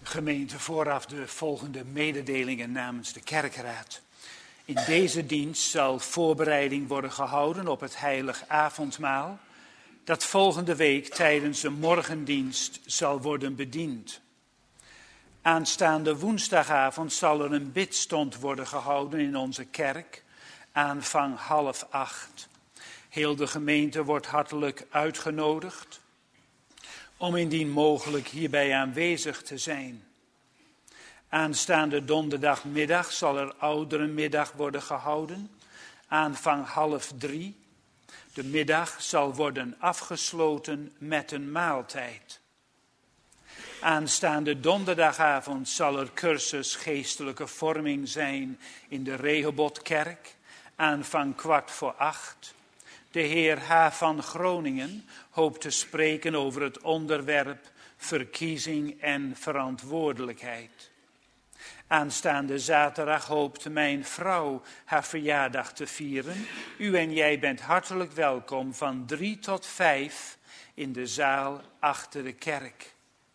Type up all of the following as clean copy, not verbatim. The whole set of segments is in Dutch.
Gemeente, vooraf de volgende mededelingen namens de kerkraad. In deze dienst zal voorbereiding worden gehouden op het heilig avondmaal, dat volgende week tijdens de morgendienst zal worden bediend. Aanstaande woensdagavond zal er een bidstond worden gehouden in onze kerk, aanvang 7:30. Heel de gemeente wordt hartelijk uitgenodigd om indien mogelijk hierbij aanwezig te zijn. Aanstaande donderdagmiddag zal er ouderenmiddag worden gehouden, aanvang 2:30. De middag zal worden afgesloten met een maaltijd. Aanstaande donderdagavond zal er cursus geestelijke vorming zijn in de Rehobotkerk, aanvang 7:15. De heer H. van Groningen hoopt te spreken over het onderwerp verkiezing en verantwoordelijkheid. Aanstaande zaterdag hoopt mijn vrouw haar verjaardag te vieren. U en jij bent hartelijk welkom van 3 tot 5 in de zaal achter de kerk.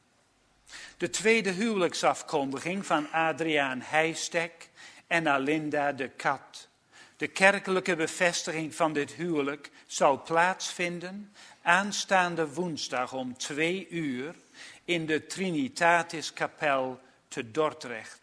De tweede huwelijksafkondiging van Adriaan Heijstek en Alinda de Kat. De kerkelijke bevestiging van dit huwelijk zal plaatsvinden aanstaande woensdag om 2:00 in de Trinitatiskapel te Dordrecht.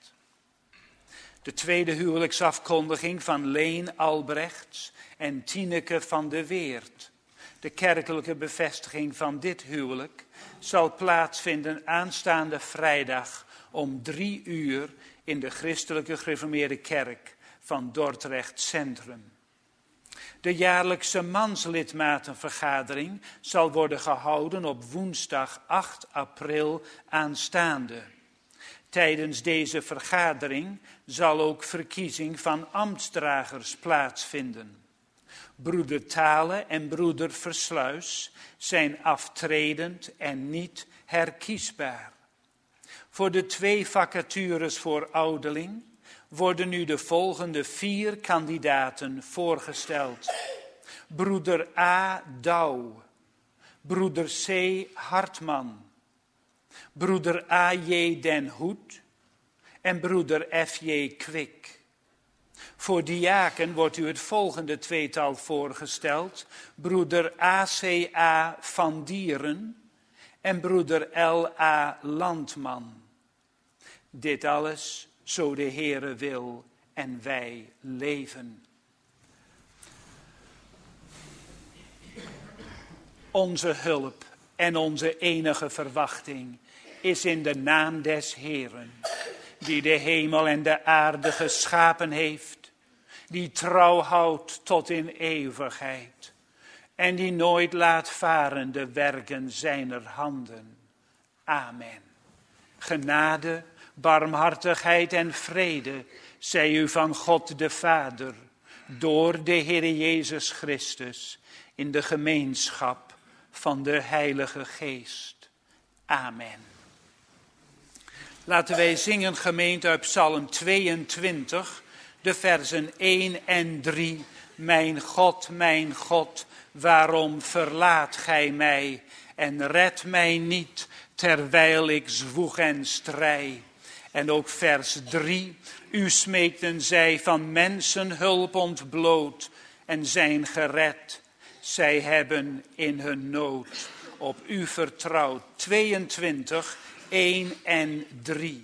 De tweede huwelijksafkondiging van Leen Albrechts en Tineke van de Weert. De kerkelijke bevestiging van dit huwelijk zal plaatsvinden aanstaande vrijdag om 3:00 in de Christelijke Gereformeerde Kerk van Dordrecht Centrum. De jaarlijkse manslidmatenvergadering zal worden gehouden op woensdag 8 april aanstaande. Tijdens deze vergadering zal ook verkiezing van ambtsdragers plaatsvinden. Broeder Thalen en broeder Versluis zijn aftredend en niet herkiesbaar. Voor de 2 vacatures voor ouderling worden nu de volgende 4 kandidaten voorgesteld. Broeder A. Douw, broeder C. Hartman, broeder A.J. Den Hoed en broeder F.J. Kwik. Voor diaken wordt u het volgende tweetal voorgesteld. Broeder A.C.A. van Dieren en broeder L.A. Landman. Dit alles zo de Heere wil en wij leven. Onze hulp en onze enige verwachting is in de naam des Heeren, die de hemel en de aarde geschapen heeft, die trouw houdt tot in eeuwigheid en die nooit laat varen de werken zijner handen. Amen. Genade, barmhartigheid en vrede zij u van God de Vader, door de Heere Jezus Christus, in de gemeenschap van de Heilige Geest. Amen. Laten wij zingen, gemeente, uit Psalm 22, de versen 1 en 3. Mijn God, waarom verlaat gij mij en redt mij niet, terwijl ik zwoeg en strijd. En ook vers 3. U smeekten zij van mensen hulp ontbloot en zijn gered. Zij hebben in hun nood op u vertrouwd. 22, 1 en 3.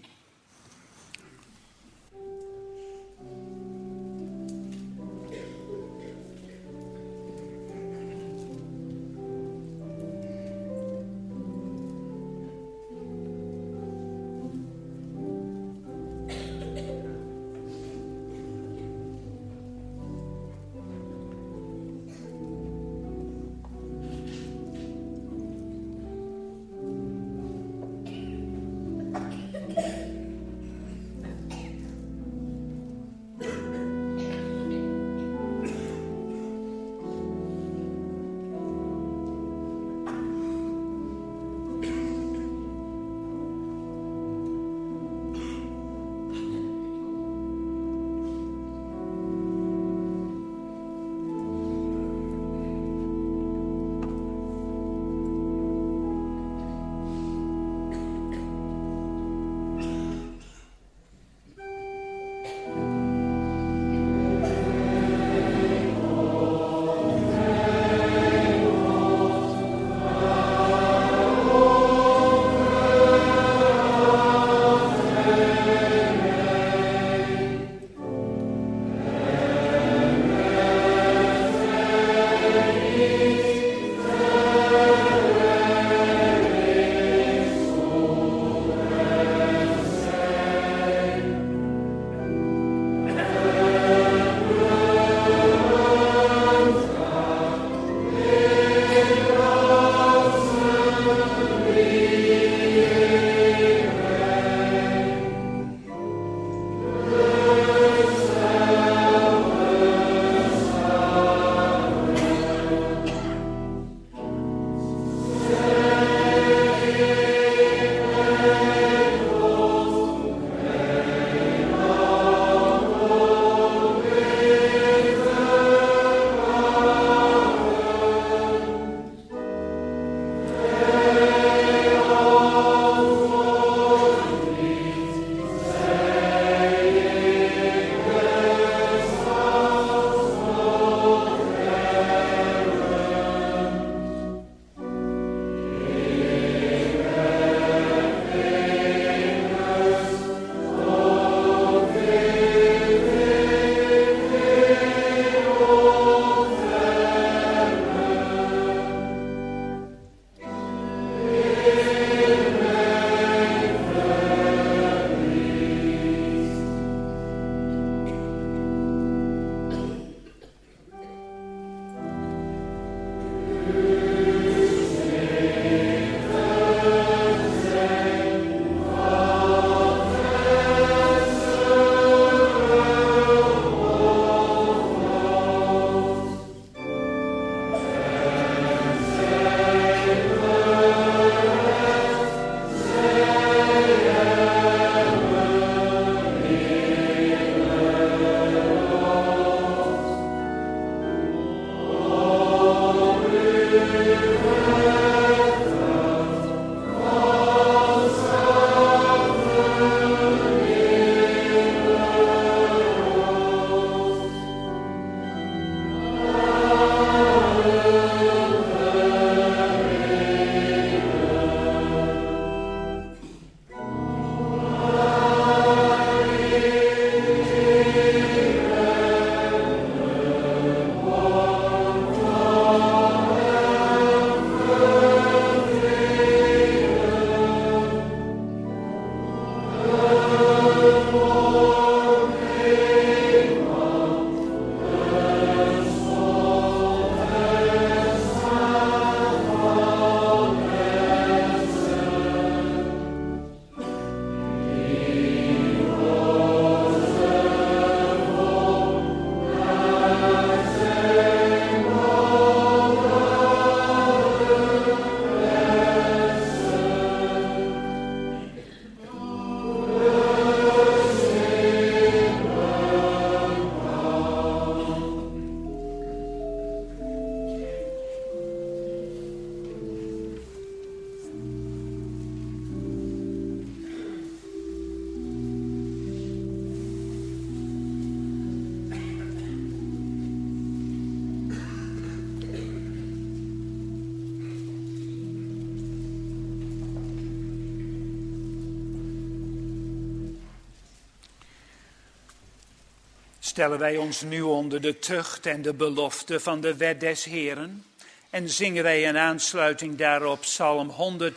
stellen wij ons nu onder de tucht en de belofte van de wet des Heeren en zingen wij in aansluiting daarop Psalm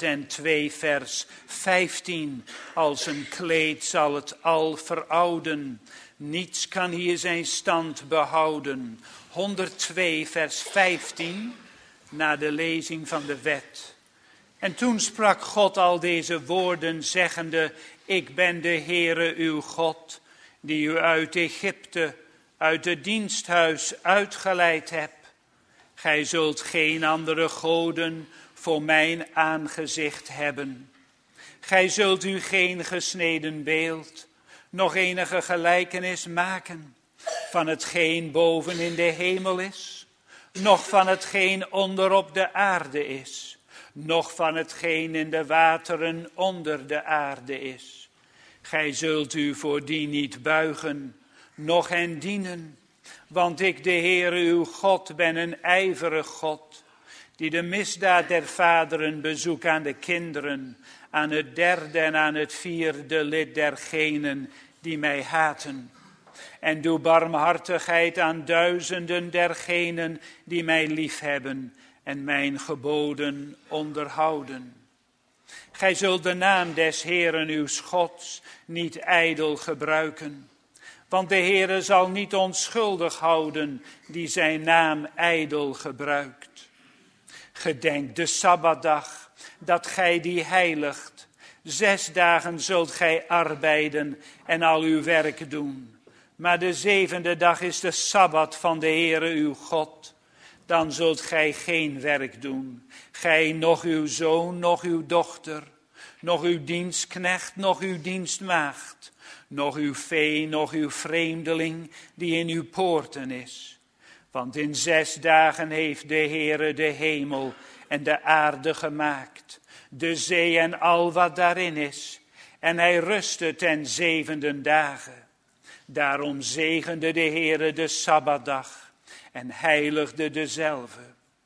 102 vers 15. Als een kleed zal het al verouden, niets kan hier zijn stand behouden. 102 vers 15 na de lezing van de wet. En toen sprak God al deze woorden zeggende, ik ben de Heere uw God, die u uit Egypte, uit het diensthuis uitgeleid hebt. Gij zult geen andere goden voor mijn aangezicht hebben. Gij zult u geen gesneden beeld, nog enige gelijkenis maken van hetgeen boven in de hemel is, noch van hetgeen onder op de aarde is, noch van hetgeen in de wateren onder de aarde is. Gij zult u voor die niet buigen, noch hen dienen, want ik, de Heere uw God, ben een ijverig God, die de misdaad der vaderen bezoekt aan de kinderen, aan het derde en aan het vierde lid dergenen die mij haten. En doe barmhartigheid aan duizenden dergenen die mij liefhebben en mijn geboden onderhouden. Gij zult de naam des Heeren uw Gods niet ijdel gebruiken. Want de Heere zal niet onschuldig houden die zijn naam ijdel gebruikt. Gedenk de Sabbatdag, dat gij die heiligt. 6 dagen zult gij arbeiden en al uw werk doen. Maar de 7e dag is de Sabbat van de Heere uw God. Dan zult gij geen werk doen. Gij, noch uw zoon, noch uw dochter, noch uw dienstknecht, noch uw dienstmaagd, noch uw vee, noch uw vreemdeling die in uw poorten is. Want in 6 dagen heeft de Heere de hemel en de aarde gemaakt, de zee en al wat daarin is. En hij rustte ten 7e dagen. Daarom zegende de Heere de Sabbatdag en heiligde dezelve.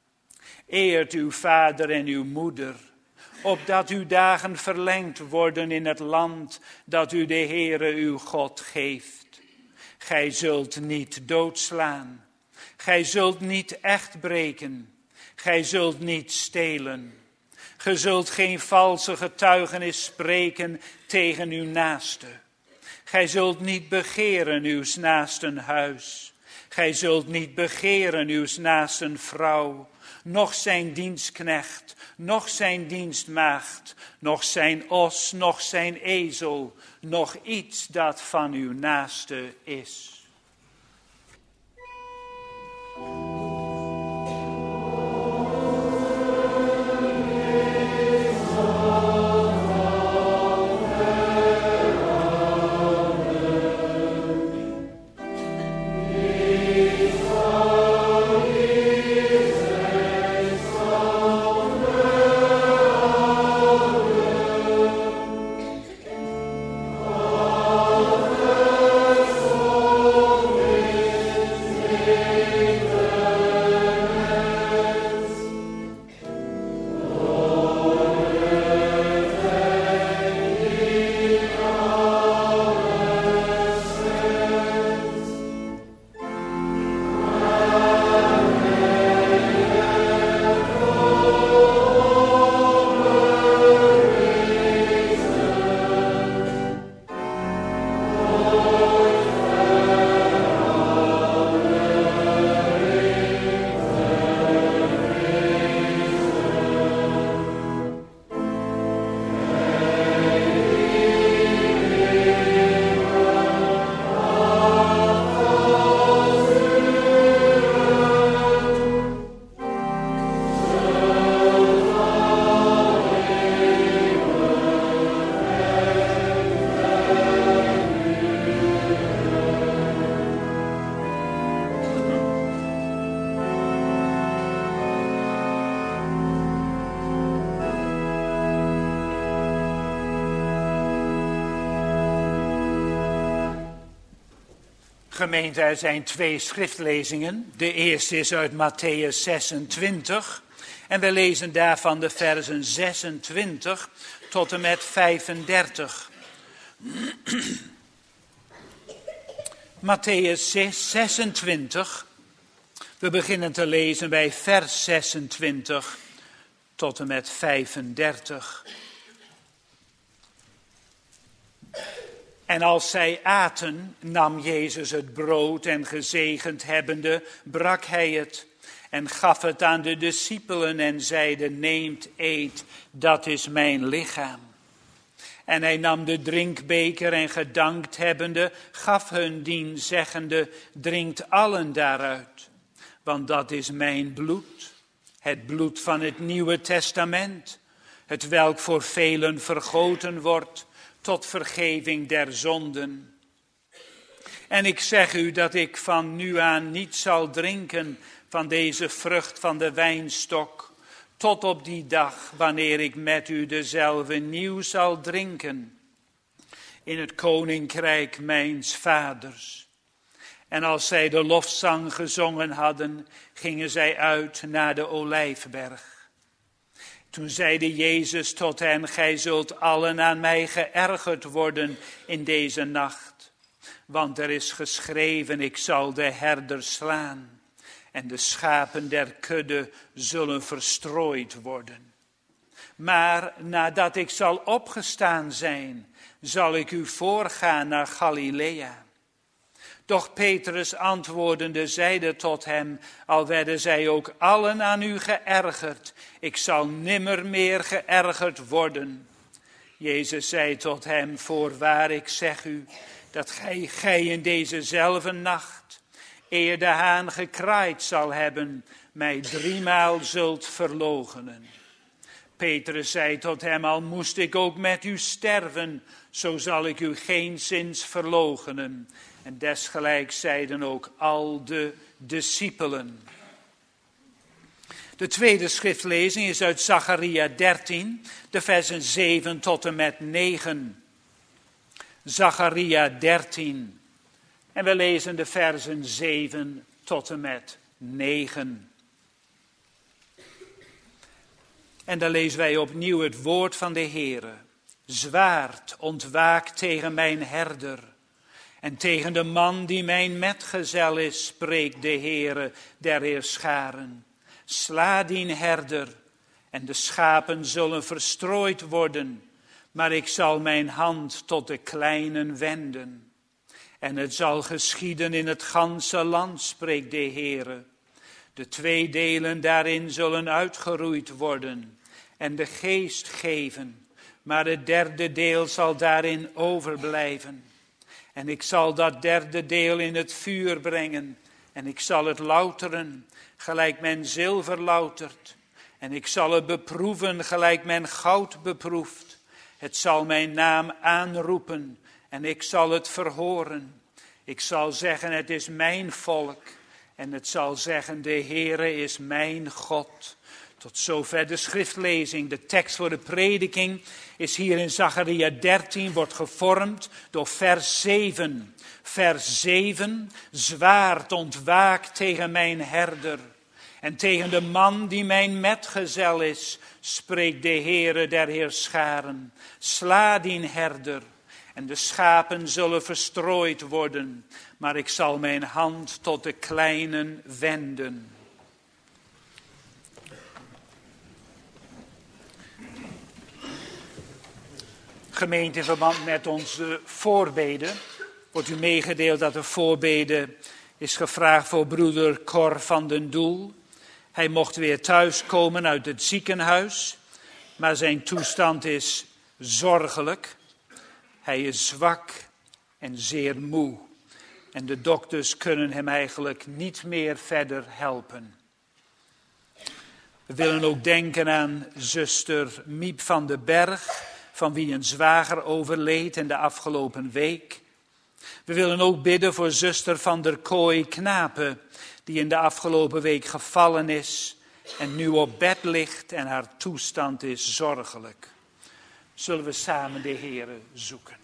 Eert uw vader en uw moeder, opdat uw dagen verlengd worden in het land dat u de Heere uw God geeft. Gij zult niet doodslaan, gij zult niet echt breken, gij zult niet stelen. Gij zult geen valse getuigenis spreken tegen uw naaste. Gij zult niet begeren uws naasten huis. Gij zult niet begeren uws naasten vrouw, noch zijn dienstknecht, noch zijn dienstmaagd, noch zijn os, noch zijn ezel, noch iets dat van uw naaste is. Gemeente, er zijn 2 schriftlezingen. De eerste is uit Mattheüs 26. En we lezen daarvan de versen 26 tot en met 35. Mattheüs 26. We beginnen te lezen bij vers 26 tot en met 35. En als zij aten, nam Jezus het brood en gezegend hebbende, brak hij het en gaf het aan de discipelen en zeide, neemt, eet, dat is mijn lichaam. En hij nam de drinkbeker en gedankt hebbende, gaf hun dien, zeggende, drinkt allen daaruit. Want dat is mijn bloed, het bloed van het Nieuwe Testament, het welk voor velen vergoten wordt tot vergeving der zonden. En ik zeg u dat ik van nu aan niet zal drinken van deze vrucht van de wijnstok, tot op die dag wanneer ik met u dezelfde nieuw zal drinken in het koninkrijk mijns vaders. En als zij de lofzang gezongen hadden, gingen zij uit naar de Olijfberg. Toen zeide Jezus tot hen, gij zult allen aan mij geërgerd worden in deze nacht. Want er is geschreven, ik zal de herder slaan en de schapen der kudde zullen verstrooid worden. Maar nadat ik zal opgestaan zijn, zal ik u voorgaan naar Galilea. Doch Petrus antwoordende zeide tot hem, al werden zij ook allen aan u geërgerd, ik zal nimmer meer geërgerd worden. Jezus zei tot hem, voorwaar ik zeg u, dat gij in dezezelfde nacht, eer de haan gekraaid zal hebben, mij 3 maal zult verloochenen. Petrus zei tot hem, al moest ik ook met u sterven, zo zal ik u geenszins verloochenen. En desgelijks zeiden ook al de discipelen. De tweede schriftlezing is uit Zacharia 13, de versen 7 tot en met 9. Zacharia 13. En we lezen de versen 7 tot en met 9. En dan lezen wij opnieuw het woord van de Heere. Zwaard ontwaakt tegen mijn herder. En tegen de man die mijn metgezel is, spreekt de Heere der Heerscharen. Sla dien herder, en de schapen zullen verstrooid worden, maar ik zal mijn hand tot de kleinen wenden. En het zal geschieden in het ganse land, spreekt de Heere. De 2 delen daarin zullen uitgeroeid worden en de geest geven, maar het 3e deel zal daarin overblijven. En ik zal dat 3e deel in het vuur brengen. En ik zal het louteren, gelijk men zilver loutert. En ik zal het beproeven, gelijk men goud beproeft. Het zal mijn naam aanroepen en ik zal het verhoren. Ik zal zeggen, het is mijn volk. En het zal zeggen, de Heere is mijn God. Tot zover de schriftlezing. De tekst voor de prediking is hier in Zacharia 13, wordt gevormd door vers 7. Vers 7, zwaard ontwaakt tegen mijn herder. En tegen de man die mijn metgezel is, spreekt de Heere der Heerscharen. Sla dien herder, en de schapen zullen verstrooid worden, maar ik zal mijn hand tot de kleinen wenden. Gemeente, in verband met onze voorbeden wordt u meegedeeld dat de voorbede is gevraagd voor broeder Cor van den Doel. Hij mocht weer thuiskomen uit het ziekenhuis, maar zijn toestand is zorgelijk. Hij is zwak en zeer moe en de dokters kunnen hem eigenlijk niet meer verder helpen. We willen ook denken aan zuster Miep van den Berg, van wie een zwager overleed in de afgelopen week. We willen ook bidden voor zuster van der Kooi Knapen, die in de afgelopen week gevallen is en nu op bed ligt en haar toestand is zorgelijk. Zullen we samen de Heere zoeken.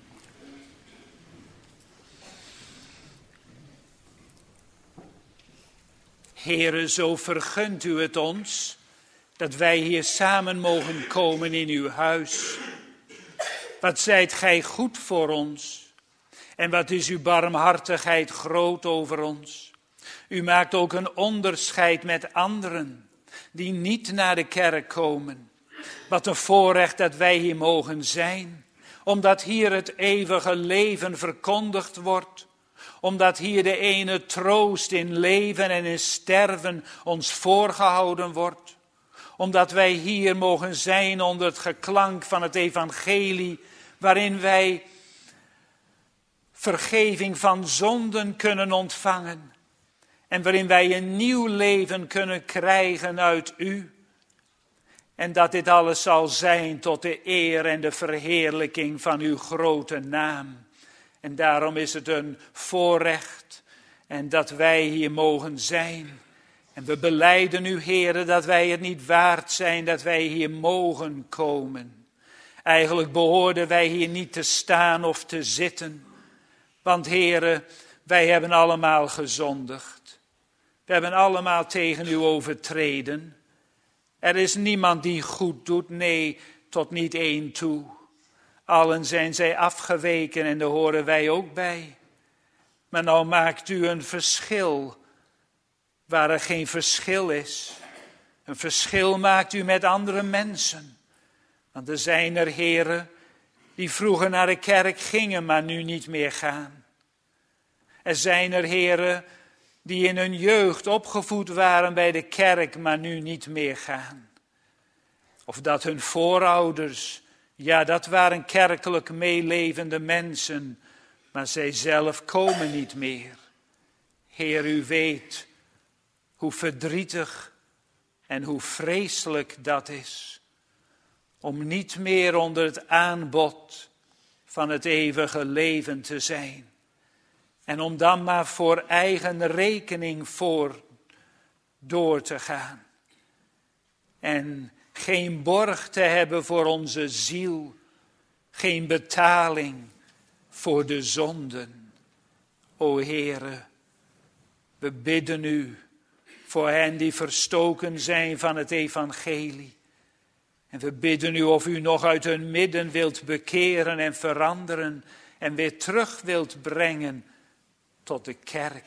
Heere, zo vergunt u het ons dat wij hier samen mogen komen in uw huis. Wat zijt gij goed voor ons En wat is uw barmhartigheid groot over ons. U maakt ook een onderscheid met anderen die niet naar de kerk komen. Wat een voorrecht dat wij hier mogen zijn. Omdat hier het eeuwige leven verkondigd wordt. Omdat hier de ene troost in leven en in sterven ons voorgehouden wordt. Omdat wij hier mogen zijn onder het geklank van het evangelie. Waarin wij vergeving van zonden kunnen ontvangen. En waarin wij een nieuw leven kunnen krijgen uit u. En dat dit alles zal zijn tot de eer en de verheerlijking van uw grote naam. En daarom is het een voorrecht en dat wij hier mogen zijn. En we belijden u, Heere, dat wij het niet waard zijn dat wij hier mogen komen. Eigenlijk behoorden wij hier niet te staan of te zitten. Want Heere, wij hebben allemaal gezondigd. We hebben allemaal tegen u overtreden. Er is niemand die goed doet, nee, tot niet één toe. Allen zijn zij afgeweken en daar horen wij ook bij. Maar nou maakt u een verschil waar er geen verschil is. Een verschil maakt u met andere mensen. Want er zijn er, heren, die vroeger naar de kerk gingen, maar nu niet meer gaan. Er zijn er, heren, die in hun jeugd opgevoed waren bij de kerk, maar nu niet meer gaan. Of dat hun voorouders, ja, dat waren kerkelijk meelevende mensen, maar zij zelf komen niet meer. Heer, u weet hoe verdrietig en hoe vreselijk dat is. Om niet meer onder het aanbod van het eeuwige leven te zijn. En om dan maar voor eigen rekening door te gaan. En geen borg te hebben voor onze ziel. Geen betaling voor de zonden. O Heere, we bidden u voor hen die verstoken zijn van het evangelie. En we bidden u of u nog uit hun midden wilt bekeren en veranderen. En weer terug wilt brengen tot de kerk.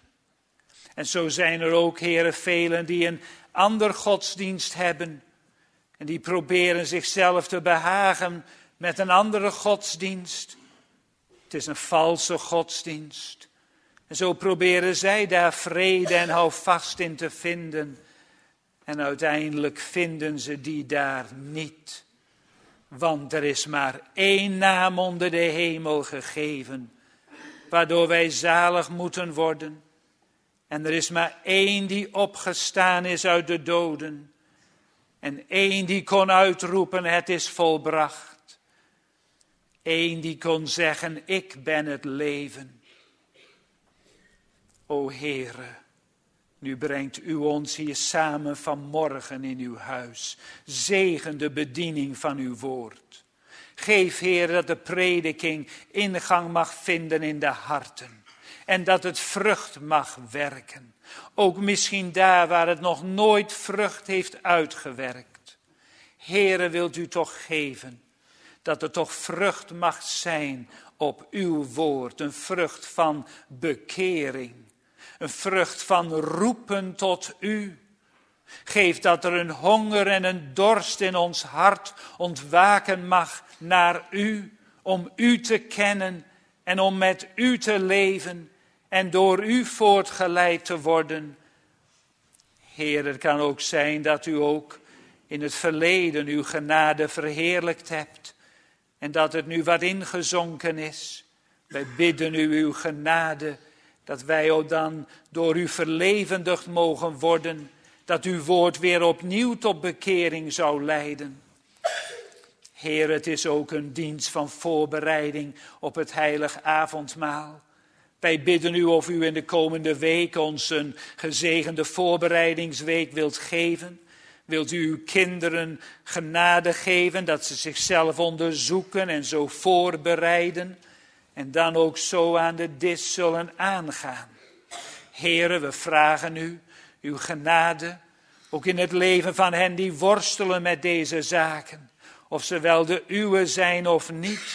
En zo zijn er ook, Heere, velen die een ander godsdienst hebben. En die proberen zichzelf te behagen met een andere godsdienst. Het is een valse godsdienst. En zo proberen zij daar vrede en houvast in te vinden. En uiteindelijk vinden ze die daar niet. Want er is maar één naam onder de hemel gegeven, waardoor wij zalig moeten worden. En er is maar één die opgestaan is uit de doden. En één die kon uitroepen, het is volbracht. Eén die kon zeggen, ik ben het leven. O Heere, nu brengt u ons hier samen vanmorgen in uw huis. Zegen de bediening van uw woord. Geef, Heer, dat de prediking ingang mag vinden in de harten. En dat het vrucht mag werken. Ook misschien daar waar het nog nooit vrucht heeft uitgewerkt. Heere, wilt u toch geven dat er toch vrucht mag zijn op uw woord. Een vrucht van bekering. Een vrucht van roepen tot u. Geef dat er een honger en een dorst in ons hart ontwaken mag naar u. Om u te kennen en om met u te leven en door u voortgeleid te worden. Heer, het kan ook zijn dat u ook in het verleden uw genade verheerlijkt hebt. En dat het nu wat ingezonken is. Wij bidden u uw genade, dat wij ook dan door u verlevendigd mogen worden. Dat uw woord weer opnieuw tot bekering zou leiden. Heer, het is ook een dienst van voorbereiding op het heilig avondmaal. Wij bidden u of u in de komende week ons een gezegende voorbereidingsweek wilt geven. Wilt u uw kinderen genade geven dat ze zichzelf onderzoeken en zo voorbereiden. En dan ook zo aan de dis zullen aangaan. Heere, we vragen u uw genade, ook in het leven van hen die worstelen met deze zaken. Of ze wel de uwe zijn of niet.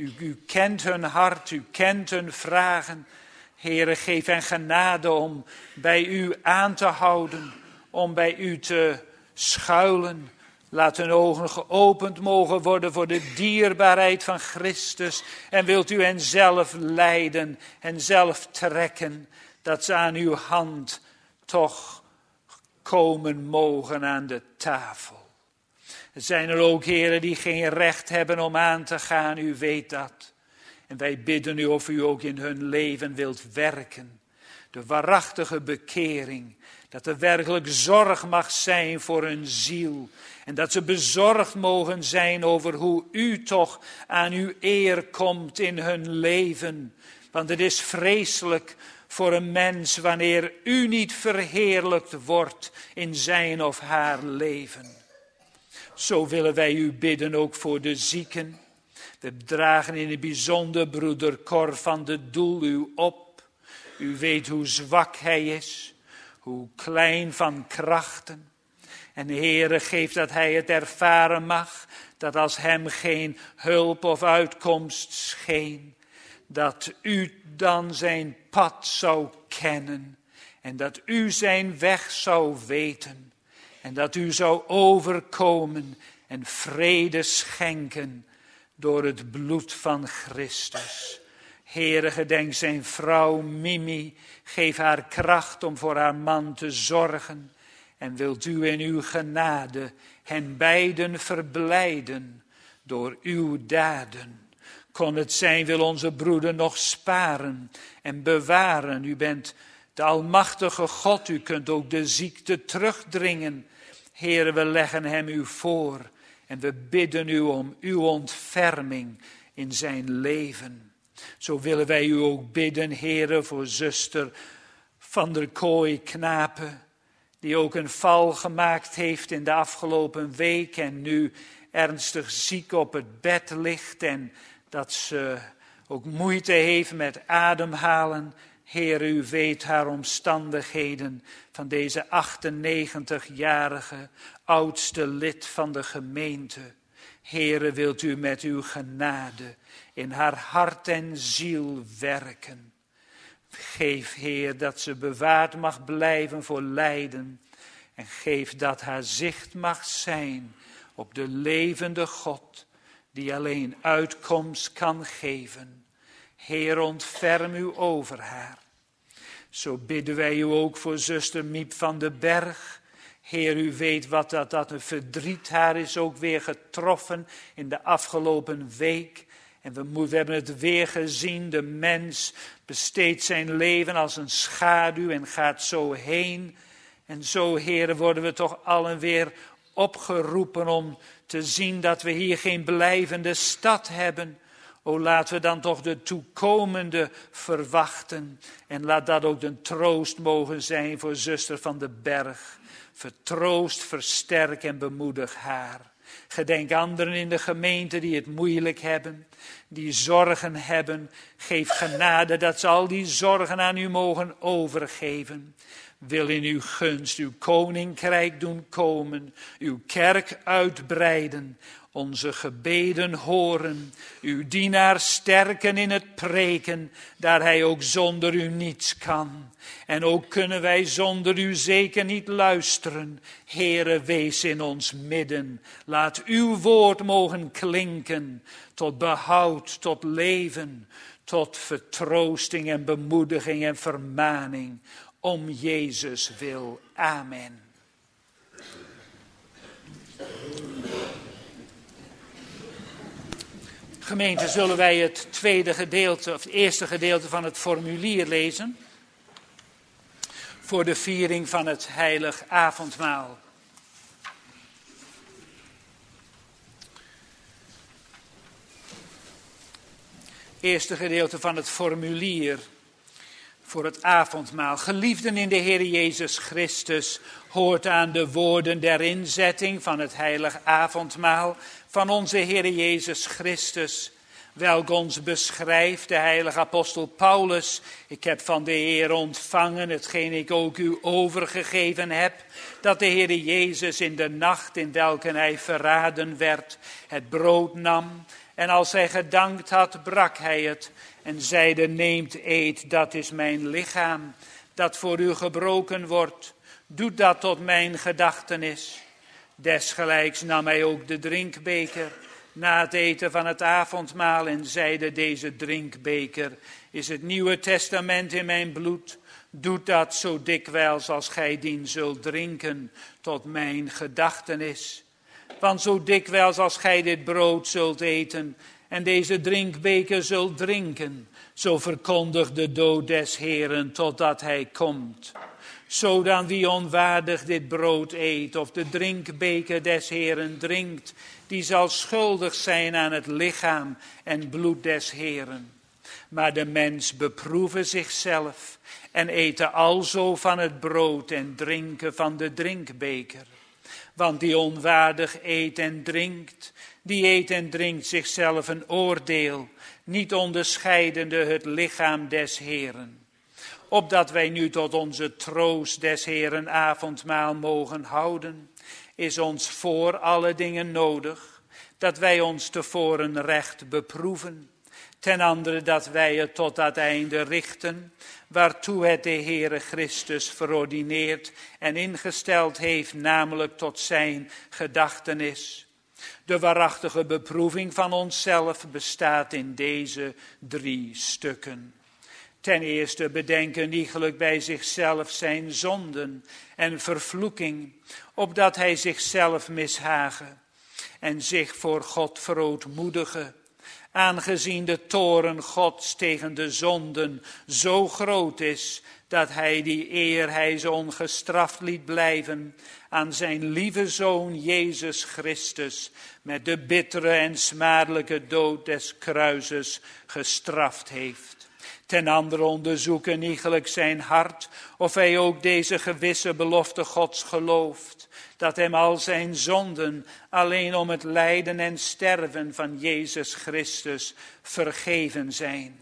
U kent hun hart, u kent hun vragen. Heere, geef hen genade om bij u aan te houden, om bij u te schuilen. Laat hun ogen geopend mogen worden voor de dierbaarheid van Christus. En wilt u hen zelf leiden en zelf trekken, dat ze aan uw hand toch komen mogen aan de tafel. Er zijn er ook, heren, die geen recht hebben om aan te gaan, u weet dat. En wij bidden u of u ook in hun leven wilt werken. De waarachtige bekering, dat er werkelijk zorg mag zijn voor hun ziel. En dat ze bezorgd mogen zijn over hoe u toch aan uw eer komt in hun leven. Want het is vreselijk voor een mens wanneer u niet verheerlijkt wordt in zijn of haar leven. Zo willen wij u bidden ook voor de zieken. We dragen in het bijzonder broeder Cor van de Doel u op. U weet hoe zwak hij is, hoe klein van krachten. En Heere, geef dat hij het ervaren mag, dat als hem geen hulp of uitkomst scheen, dat u dan zijn pad zou kennen en dat u zijn weg zou weten en dat u zou overkomen en vrede schenken door het bloed van Christus. Heere, gedenk zijn vrouw Mimi, geef haar kracht om voor haar man te zorgen. En wilt u in uw genade hen beiden verblijden door uw daden. Kon het zijn, wil onze broeder nog sparen en bewaren. U bent de almachtige God, u kunt ook de ziekte terugdringen. Heere, we leggen hem u voor en we bidden u om uw ontferming in zijn leven. Zo willen wij u ook bidden, Heere, voor zuster van der Kooi Knapen, die ook een val gemaakt heeft in de afgelopen week en nu ernstig ziek op het bed ligt en dat ze ook moeite heeft met ademhalen. Heer, u weet haar omstandigheden van deze 98-jarige oudste lid van de gemeente. Heere, wilt u met uw genade in haar hart en ziel werken. Geef, Heer, dat ze bewaard mag blijven voor lijden. En geef dat haar zicht mag zijn op de levende God, die alleen uitkomst kan geven. Heer, ontferm u over haar. Zo bidden wij u ook voor zuster Miep van den Berg. Heer, u weet wat dat een verdriet haar is ook weer getroffen in de afgelopen week. En we hebben het weer gezien, de mens besteedt zijn leven als een schaduw en gaat zo heen. En zo, Heer, worden we toch allen weer opgeroepen om te zien dat we hier geen blijvende stad hebben. O, laten we dan toch de toekomende verwachten. En laat dat ook een troost mogen zijn voor zuster van den Berg. Vertroost, versterk en bemoedig haar. Gedenk anderen in de gemeente die het moeilijk hebben, die zorgen hebben. Geef genade dat ze al die zorgen aan u mogen overgeven. Wil in uw gunst uw koninkrijk doen komen, uw kerk uitbreiden, onze gebeden horen, uw dienaar sterken in het preken, daar hij ook zonder u niets kan. En ook kunnen wij zonder u zeker niet luisteren. Heere, wees in ons midden. Laat uw woord mogen klinken tot behoud, tot leven, tot vertroosting en bemoediging en vermaning. Om Jezus wil. Amen. Gemeente, zullen wij het tweede gedeelte, of het eerste gedeelte van het formulier lezen? Voor de viering van het heilig avondmaal. Eerste gedeelte van het formulier voor het avondmaal. Geliefden in de Heer Jezus Christus, hoort aan de woorden der inzetting van het heilig avondmaal van onze Heer Jezus Christus. welk ons beschrijft de heilige apostel Paulus. Ik heb van de Heer ontvangen, hetgeen ik ook u overgegeven heb, dat de Heer Jezus in de nacht in welke hij verraden werd, het brood nam. En als hij gedankt had, brak hij het en zeide, neemt, eet, dat is mijn lichaam, dat voor u gebroken wordt. Doe dat tot mijn gedachtenis. Desgelijks nam hij ook de drinkbeker na het eten van het avondmaal en zeide, deze drinkbeker is het Nieuwe Testament in mijn bloed. Doe dat zo dikwijls als gij dien zult drinken tot mijn gedachtenis. Want zo dikwijls als gij dit brood zult eten en deze drinkbeker zult drinken, zo verkondigt de dood des Heeren totdat hij komt. Zo dan wie onwaardig dit brood eet of de drinkbeker des Heeren drinkt, die zal schuldig zijn aan het lichaam en bloed des Heeren. Maar de mens beproeve zichzelf en eten alzo van het brood en drinken van de drinkbeker. Want die onwaardig eet en drinkt, die eet en drinkt zichzelf een oordeel, niet onderscheidende het lichaam des Heeren. Opdat wij nu tot onze troost des Heeren avondmaal mogen houden, is ons voor alle dingen nodig, dat wij ons tevoren recht beproeven. Ten andere dat wij het tot dat einde richten, waartoe het de Heere Christus verordineerd en ingesteld heeft, namelijk tot zijn gedachtenis. De waarachtige beproeving van onszelf bestaat in deze 3 stukken. Ten eerste bedenken iegelijk bij zichzelf zijn zonden en vervloeking, opdat hij zichzelf mishagen en zich voor God verootmoedigen. Aangezien de toorn Gods tegen de zonden zo groot is, dat hij die eer hij ze ongestraft liet blijven, aan zijn lieve Zoon Jezus Christus met de bittere en smadelijke dood des kruises gestraft heeft. Ten andere onderzoeken iegelijk zijn hart, of hij ook deze gewisse belofte Gods gelooft, dat hem al zijn zonden alleen om het lijden en sterven van Jezus Christus vergeven zijn.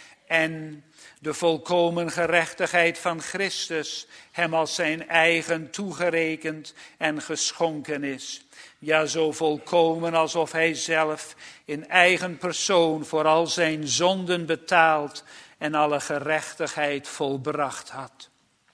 En de volkomen gerechtigheid van Christus hem als zijn eigen toegerekend en geschonken is. Ja, zo volkomen alsof hij zelf in eigen persoon voor al zijn zonden betaald en alle gerechtigheid volbracht had.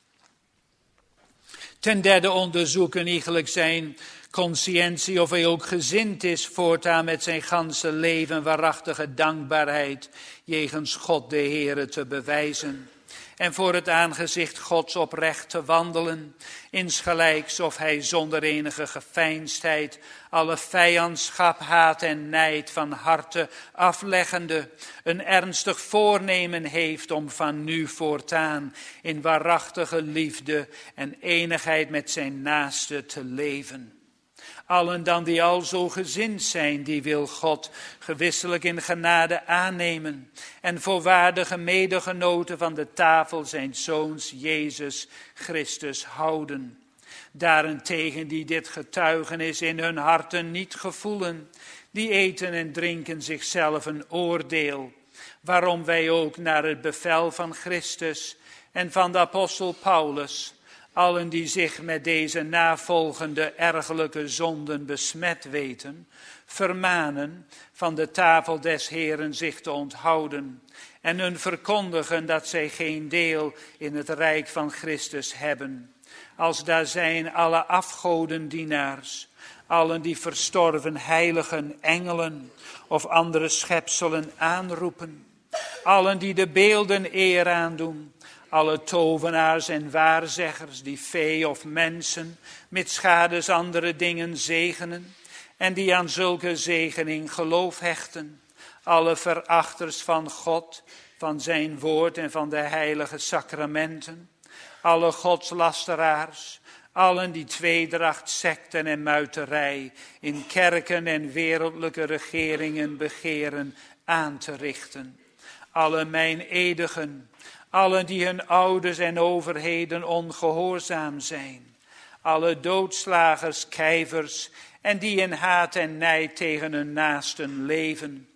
Ten derde onderzoeken iegelijk zijn consciëntie of hij ook gezind is voortaan met zijn ganse leven waarachtige dankbaarheid jegens God de Heere te bewijzen. En voor het aangezicht Gods oprecht te wandelen, insgelijks of hij zonder enige geveinsdheid alle vijandschap, haat en nijd van harte afleggende, een ernstig voornemen heeft om van nu voortaan in waarachtige liefde en eenigheid met zijn naaste te leven. Allen dan die al zo gezind zijn, die wil God gewisselijk in genade aannemen en voor waardige medegenoten van de tafel zijn Zoons Jezus Christus houden. Daarentegen die dit getuigenis in hun harten niet gevoelen, die eten en drinken zichzelf een oordeel, waarom wij ook naar het bevel van Christus en van de apostel Paulus, allen die zich met deze navolgende ergelijke zonden besmet weten, vermanen van de tafel des Heeren zich te onthouden en hun verkondigen dat zij geen deel in het rijk van Christus hebben. Als daar zijn alle afgodendienaars, allen die verstorven heiligen, engelen of andere schepselen aanroepen, allen die de beelden eer aandoen, alle tovenaars en waarzeggers die vee of mensen, mitsgadens andere dingen zegenen en die aan zulke zegening geloof hechten, alle verachters van God, van zijn woord en van de heilige sacramenten, alle godslasteraars, allen die tweedracht, sekten en muiterij in kerken en wereldlijke regeringen begeren aan te richten, alle meineedigen, allen die hun ouders en overheden ongehoorzaam zijn, alle doodslagers, kijvers en die in haat en nijd tegen hun naasten leven,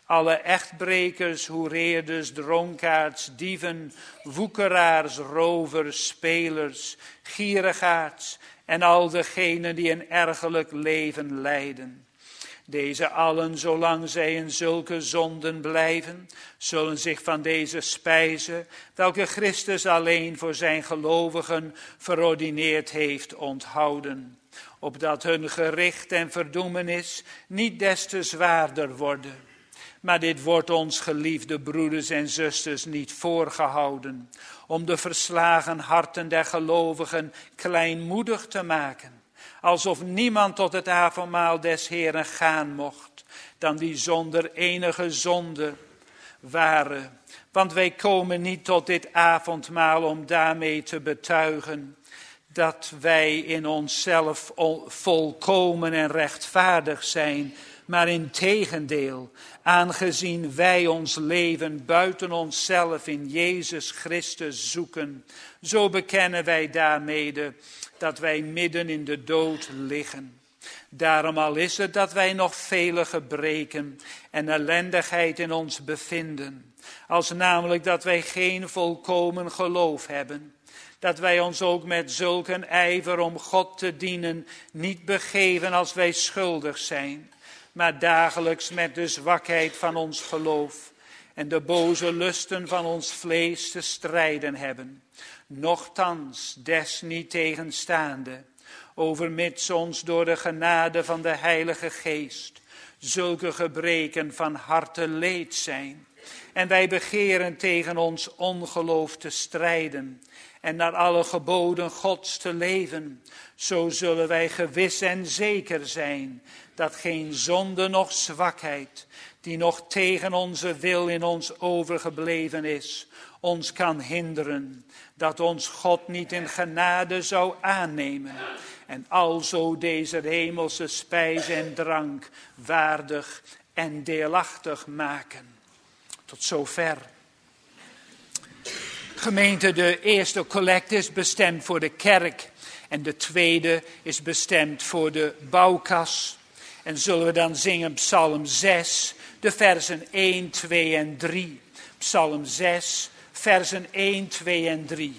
Alle echtbrekers, hoereerders, dronkaards, dieven, woekeraars, rovers, spelers, gierigaards en al degenen die een ergerlijk leven leiden. Deze allen, zolang zij in zulke zonden blijven, zullen zich van deze spijze, welke Christus alleen voor zijn gelovigen verordineerd heeft, onthouden, opdat hun gericht en verdoemenis niet des te zwaarder worden. Maar dit wordt ons, geliefde broeders en zusters, niet voorgehouden, om de verslagen harten der gelovigen kleinmoedig te maken, alsof niemand tot het avondmaal des Heeren gaan mocht, dan die zonder enige zonde waren. Want wij komen niet tot dit avondmaal om daarmee te betuigen dat wij in onszelf volkomen en rechtvaardig zijn, maar integendeel, aangezien wij ons leven buiten onszelf in Jezus Christus zoeken, zo bekennen wij daarmede dat wij midden in de dood liggen. Daarom al is het dat wij nog vele gebreken en ellendigheid in ons bevinden, als namelijk dat wij geen volkomen geloof hebben, dat wij ons ook met zulk een ijver om God te dienen niet begeven als wij schuldig zijn, maar dagelijks met de zwakheid van ons geloof en de boze lusten van ons vlees te strijden hebben. Nochtans, desniettegenstaande, overmits ons door de genade van de Heilige Geest zulke gebreken van harte leed zijn, en wij begeren tegen ons ongeloof te strijden en naar alle geboden Gods te leven, zo zullen wij gewis en zeker zijn dat geen zonde noch zwakheid, die nog tegen onze wil in ons overgebleven is, ons kan hinderen, dat ons God niet in genade zou aannemen en alzo deze hemelse spijs en drank waardig en deelachtig maken. Tot zover. Gemeente, de eerste collecte is bestemd voor de kerk en de tweede is bestemd voor de bouwkas. En zullen we dan zingen Psalm 6, de versen 1, 2 en 3. Psalm 6, versen 1, 2 en 3.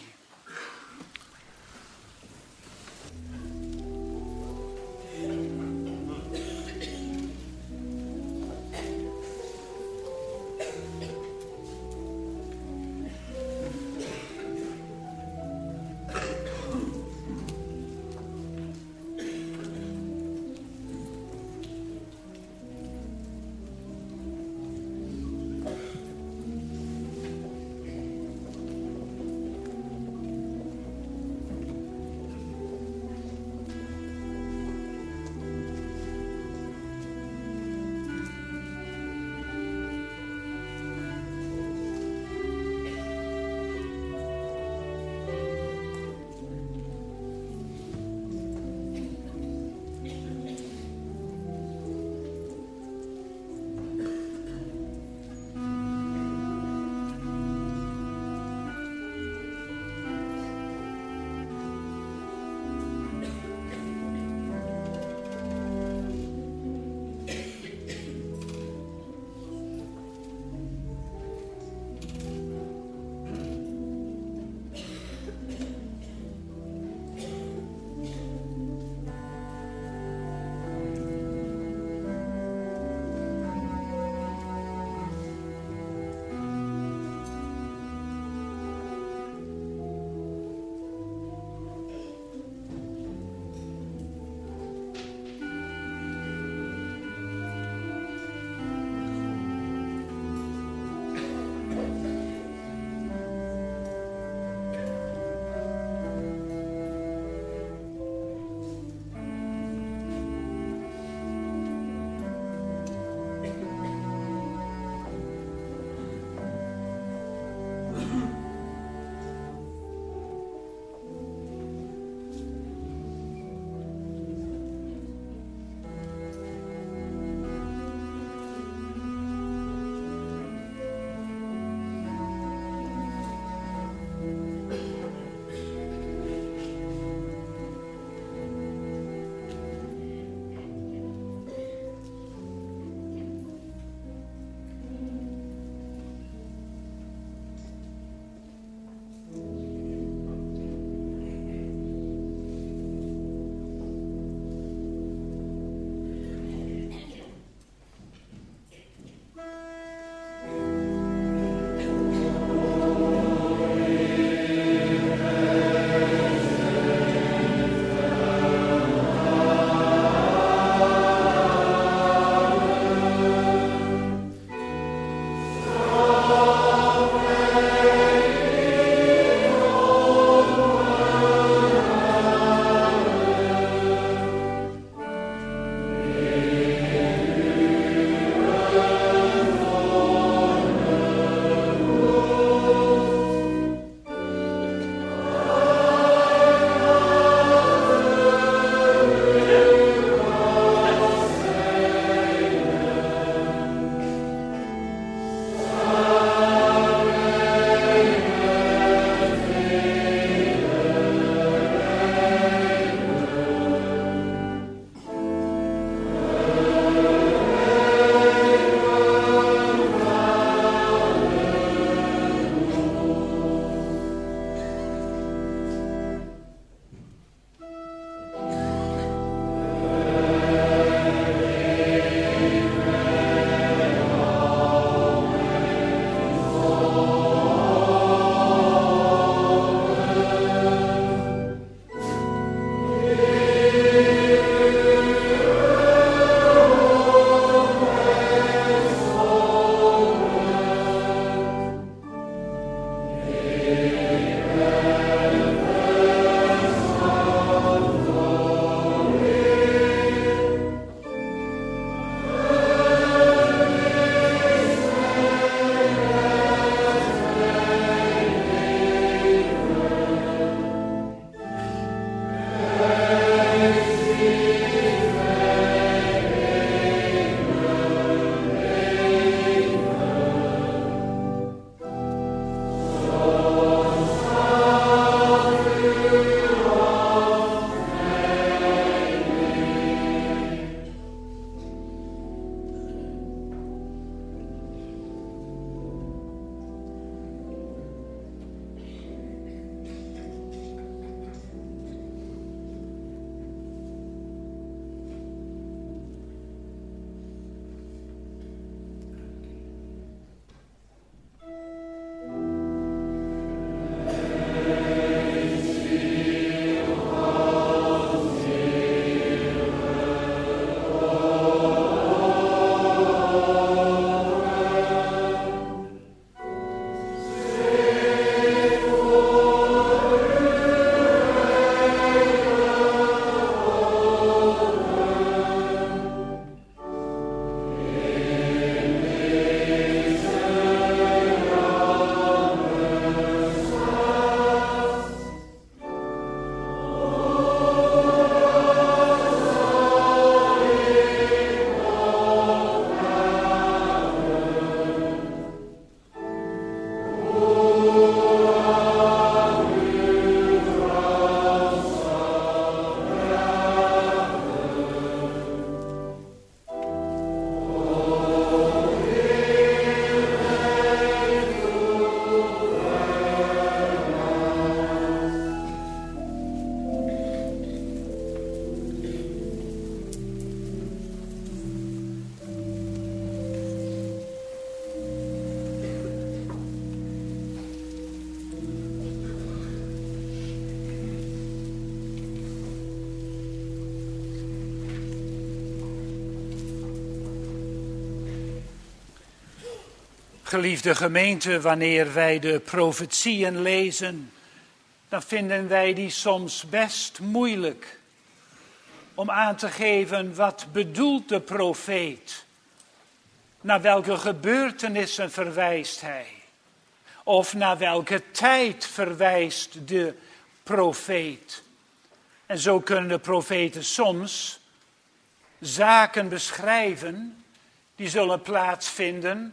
Geliefde gemeente, wanneer wij de profetieën lezen, dan vinden wij die soms best moeilijk om aan te geven wat bedoelt de profeet. Naar welke gebeurtenissen verwijst hij? Of naar welke tijd verwijst de profeet? En zo kunnen de profeten soms zaken beschrijven die zullen plaatsvinden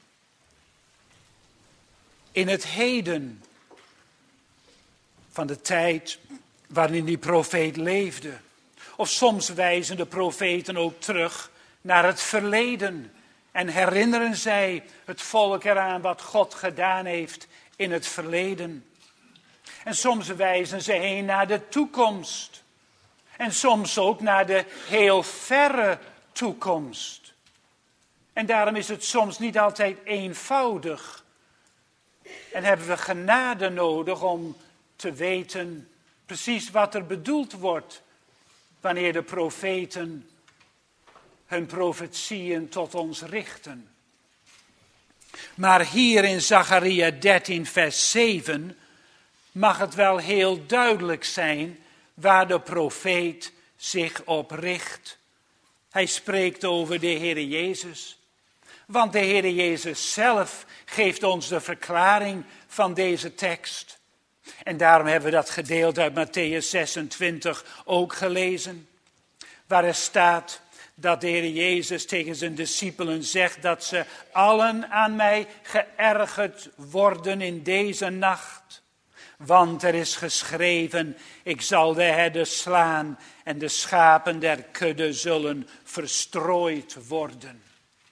in het heden van de tijd waarin die profeet leefde. Of soms wijzen de profeten ook terug naar het verleden en herinneren zij het volk eraan wat God gedaan heeft in het verleden. En soms wijzen ze heen naar de toekomst. En soms ook naar de heel verre toekomst. En daarom is het soms niet altijd eenvoudig. En hebben we genade nodig om te weten precies wat er bedoeld wordt wanneer de profeten hun profetieën tot ons richten. Maar hier in Zacharia 13 vers 7 mag het wel heel duidelijk zijn waar de profeet zich op richt. Hij spreekt over de Heere Jezus. Want de Heere Jezus zelf geeft ons de verklaring van deze tekst. En daarom hebben we dat gedeelte uit Mattheüs 26 ook gelezen. Waar er staat dat de Heere Jezus tegen zijn discipelen zegt dat ze allen aan mij geërgerd worden in deze nacht. Want er is geschreven, ik zal de herder slaan en de schapen der kudde zullen verstrooid worden.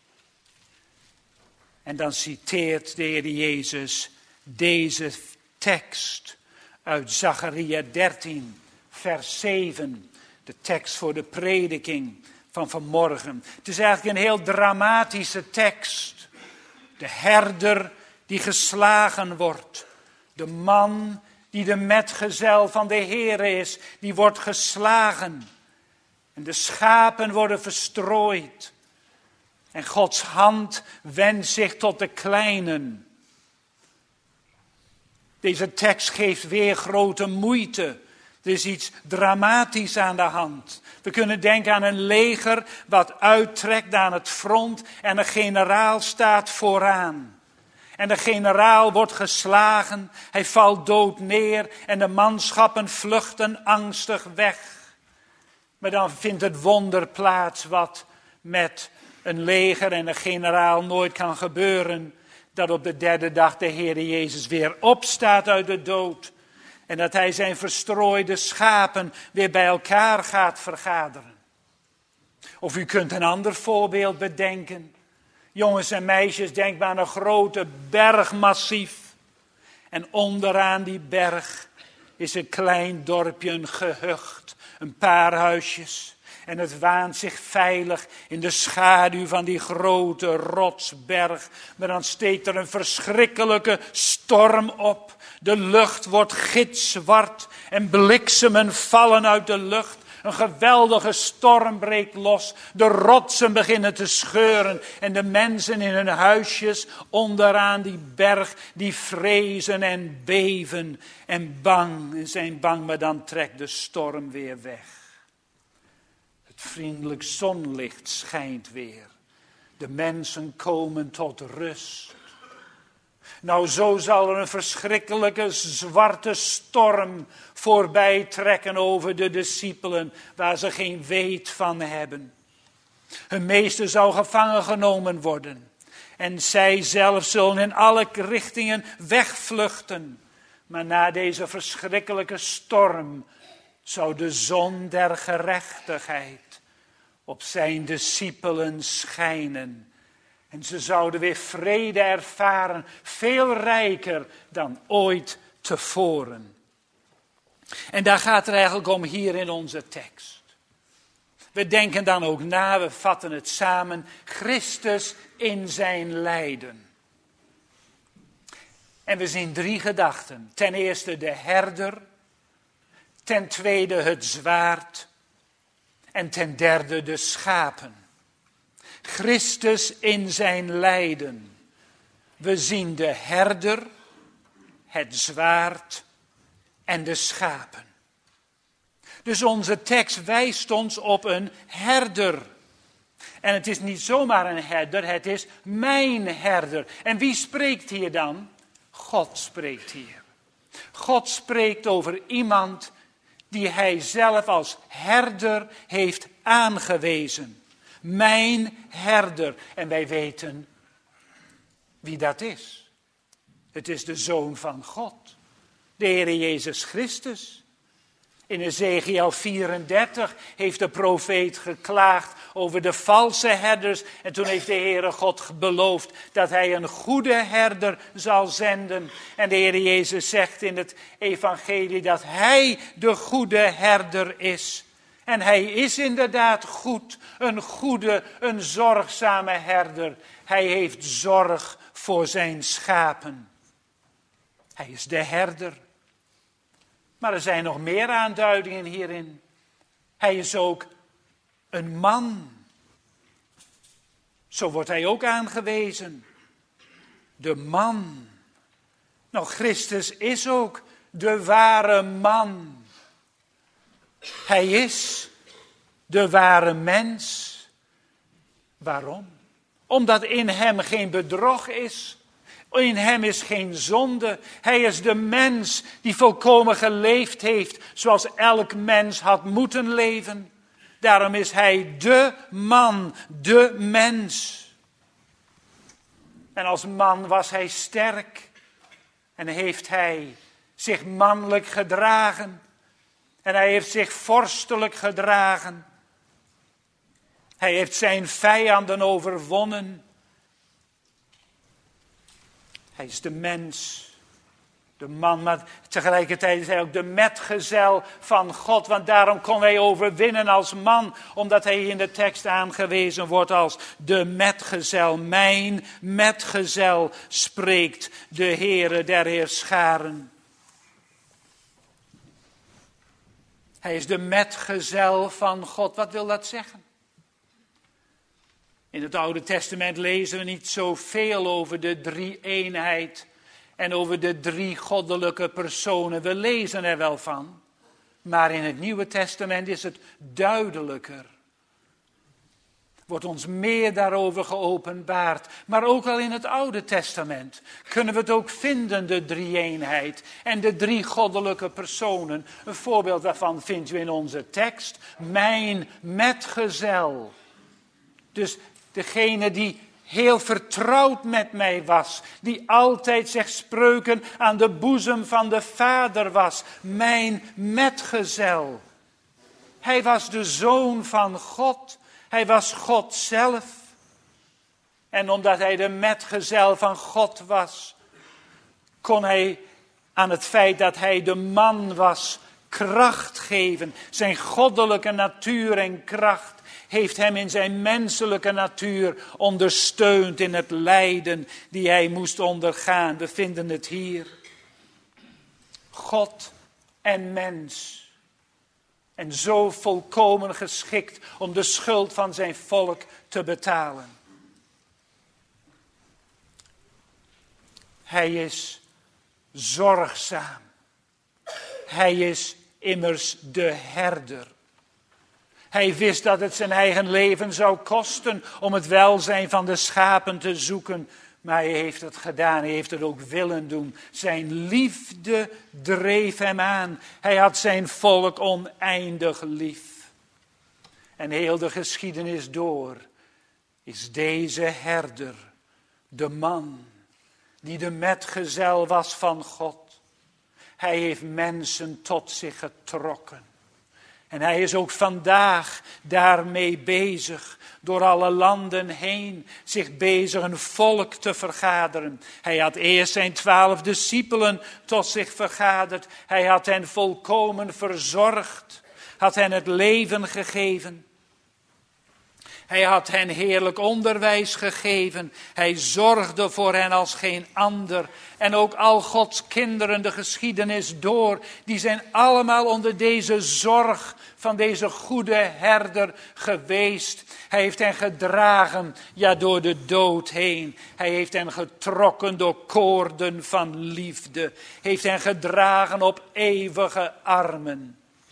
En dan citeert de Heer Jezus deze tekst uit Zacharia 13, vers 7. De tekst voor de prediking van vanmorgen. Het is eigenlijk een heel dramatische tekst. De herder die geslagen wordt. De man die de metgezel van de Heere is, die wordt geslagen. En de schapen worden verstrooid. En Gods hand wendt zich tot de kleinen. Deze tekst geeft weer grote moeite. Er is iets dramatisch aan de hand. We kunnen denken aan een leger wat uittrekt aan het front en een generaal staat vooraan. En de generaal wordt geslagen, hij valt dood neer en de manschappen vluchten angstig weg. Maar dan vindt het wonder plaats wat met een leger en een generaal nooit kan gebeuren. Dat op de derde dag de Heere Jezus weer opstaat uit de dood. En dat hij zijn verstrooide schapen weer bij elkaar gaat vergaderen. Of u kunt een ander voorbeeld bedenken. Jongens en meisjes, denk maar aan een grote bergmassief. En onderaan die berg is een klein dorpje, een gehucht, een paar huisjes. En het waant zich veilig in de schaduw van die grote rotsberg. Maar dan steekt er een verschrikkelijke storm op. De lucht wordt gitzwart en bliksemen vallen uit de lucht. Een geweldige storm breekt los. De rotsen beginnen te scheuren. En de mensen in hun huisjes onderaan die berg, die vrezen en beven en bang. En zijn bang, maar dan trekt de storm weer weg. Het vriendelijk zonlicht schijnt weer. De mensen komen tot rust. Nou, zo zal er een verschrikkelijke zwarte storm voorbij trekken over de discipelen, waar ze geen weet van hebben. Hun meester zou gevangen genomen worden. En zij zelf zullen in alle richtingen wegvluchten. Maar na deze verschrikkelijke storm zou de zon der gerechtigheid op zijn discipelen schijnen. En ze zouden weer vrede ervaren, veel rijker dan ooit tevoren. En daar gaat het eigenlijk om hier in onze tekst. We denken dan ook na, we vatten het samen, Christus in zijn lijden. En we zien 3 gedachten. Ten eerste de herder, ten tweede het zwaard en ten derde de schapen. Christus in zijn lijden. We zien de herder, het zwaard en de schapen. Dus onze tekst wijst ons op een herder. En het is niet zomaar een herder, het is mijn herder. En wie spreekt hier dan? God spreekt hier. God spreekt over iemand die hij zelf als herder heeft aangewezen. Mijn herder. En wij weten wie dat is. Het is de Zoon van God. De Heer Jezus Christus. In Ezekiel 34 heeft de profeet geklaagd over de valse herders. En toen heeft de Heere God beloofd dat hij een goede herder zal zenden. En de Heer Jezus zegt in het evangelie dat hij de goede herder is. En hij is inderdaad goed, een goede, een zorgzame herder. Hij heeft zorg voor zijn schapen. Hij is de herder. Maar er zijn nog meer aanduidingen hierin. Hij is ook een man. Zo wordt hij ook aangewezen. De man. Nou, Christus is ook de ware man. Hij is de ware mens. Waarom? Omdat in hem geen bedrog is. In hem is geen zonde. Hij is de mens die volkomen geleefd heeft zoals elk mens had moeten leven. Daarom is hij de man, de mens. En als man was hij sterk. En heeft hij zich mannelijk gedragen. En hij heeft zich vorstelijk gedragen. Hij heeft zijn vijanden overwonnen. Hij is de mens, de man, maar tegelijkertijd is hij ook de metgezel van God. Want daarom kon hij overwinnen als man, omdat hij in de tekst aangewezen wordt als de metgezel. Mijn metgezel spreekt de Heere der Heerscharen. Hij is de metgezel van God. Wat wil dat zeggen? In het Oude Testament lezen we niet zoveel over de drie-eenheid en over de drie goddelijke personen. We lezen er wel van, maar in het Nieuwe Testament is het duidelijker. Wordt ons meer daarover geopenbaard. Maar ook al in het Oude Testament kunnen we het ook vinden, de drie-eenheid en de drie goddelijke personen. Een voorbeeld daarvan vindt u in onze tekst. Mijn metgezel. Dus degene die heel vertrouwd met mij was. Die altijd zegt spreuken aan de boezem van de Vader was. Mijn metgezel. Hij was de Zoon van God. Hij was God zelf. En omdat hij de metgezel van God was, kon hij aan het feit dat hij de man was kracht geven. Zijn goddelijke natuur en kracht heeft hem in zijn menselijke natuur ondersteund in het lijden die hij moest ondergaan. We vinden het hier. God en mens. En zo volkomen geschikt om de schuld van zijn volk te betalen. Hij is zorgzaam. Hij is immers de herder. Hij wist dat het zijn eigen leven zou kosten om het welzijn van de schapen te zoeken. Maar hij heeft het gedaan, hij heeft het ook willen doen. Zijn liefde dreef hem aan. Hij had zijn volk oneindig lief. En heel de geschiedenis door is deze herder, de man die de metgezel was van God. Hij heeft mensen tot zich getrokken. En hij is ook vandaag daarmee bezig, door alle landen heen, zich bezig een volk te vergaderen. Hij had eerst zijn 12 discipelen tot zich vergaderd. Hij had hen volkomen verzorgd, had hen het leven gegeven. Hij had hen heerlijk onderwijs gegeven. Hij zorgde voor hen als geen ander. En ook al Gods kinderen de geschiedenis door, die zijn allemaal onder deze zorg van deze goede herder geweest. Hij heeft hen gedragen, ja, door de dood heen. Hij heeft hen getrokken door koorden van liefde. Heeft hen gedragen op eeuwige armen.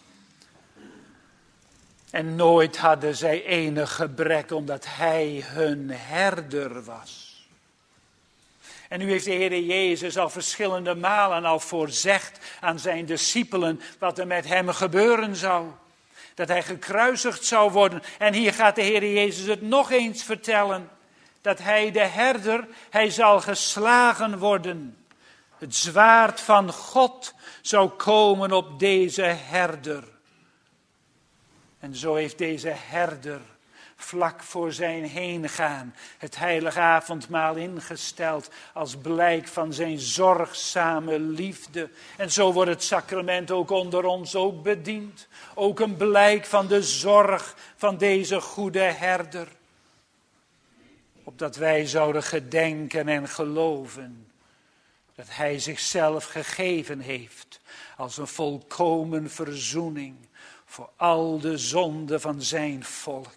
En nooit hadden zij enig gebrek, omdat hij hun herder was. En nu heeft de Heer Jezus al verschillende malen al voorzegd aan zijn discipelen wat er met hem gebeuren zou. Dat hij gekruisigd zou worden. En hier gaat de Heer Jezus het nog eens vertellen. Dat hij de herder, hij zal geslagen worden. Het zwaard van God zou komen op deze herder. En zo heeft deze herder vlak voor zijn heengaan het heilige avondmaal ingesteld als blijk van zijn zorgzame liefde. En zo wordt het sacrament ook onder ons ook bediend. Ook een blijk van de zorg van deze goede herder. Opdat wij zouden gedenken en geloven dat hij zichzelf gegeven heeft als een volkomen verzoening voor al de zonden van zijn volk.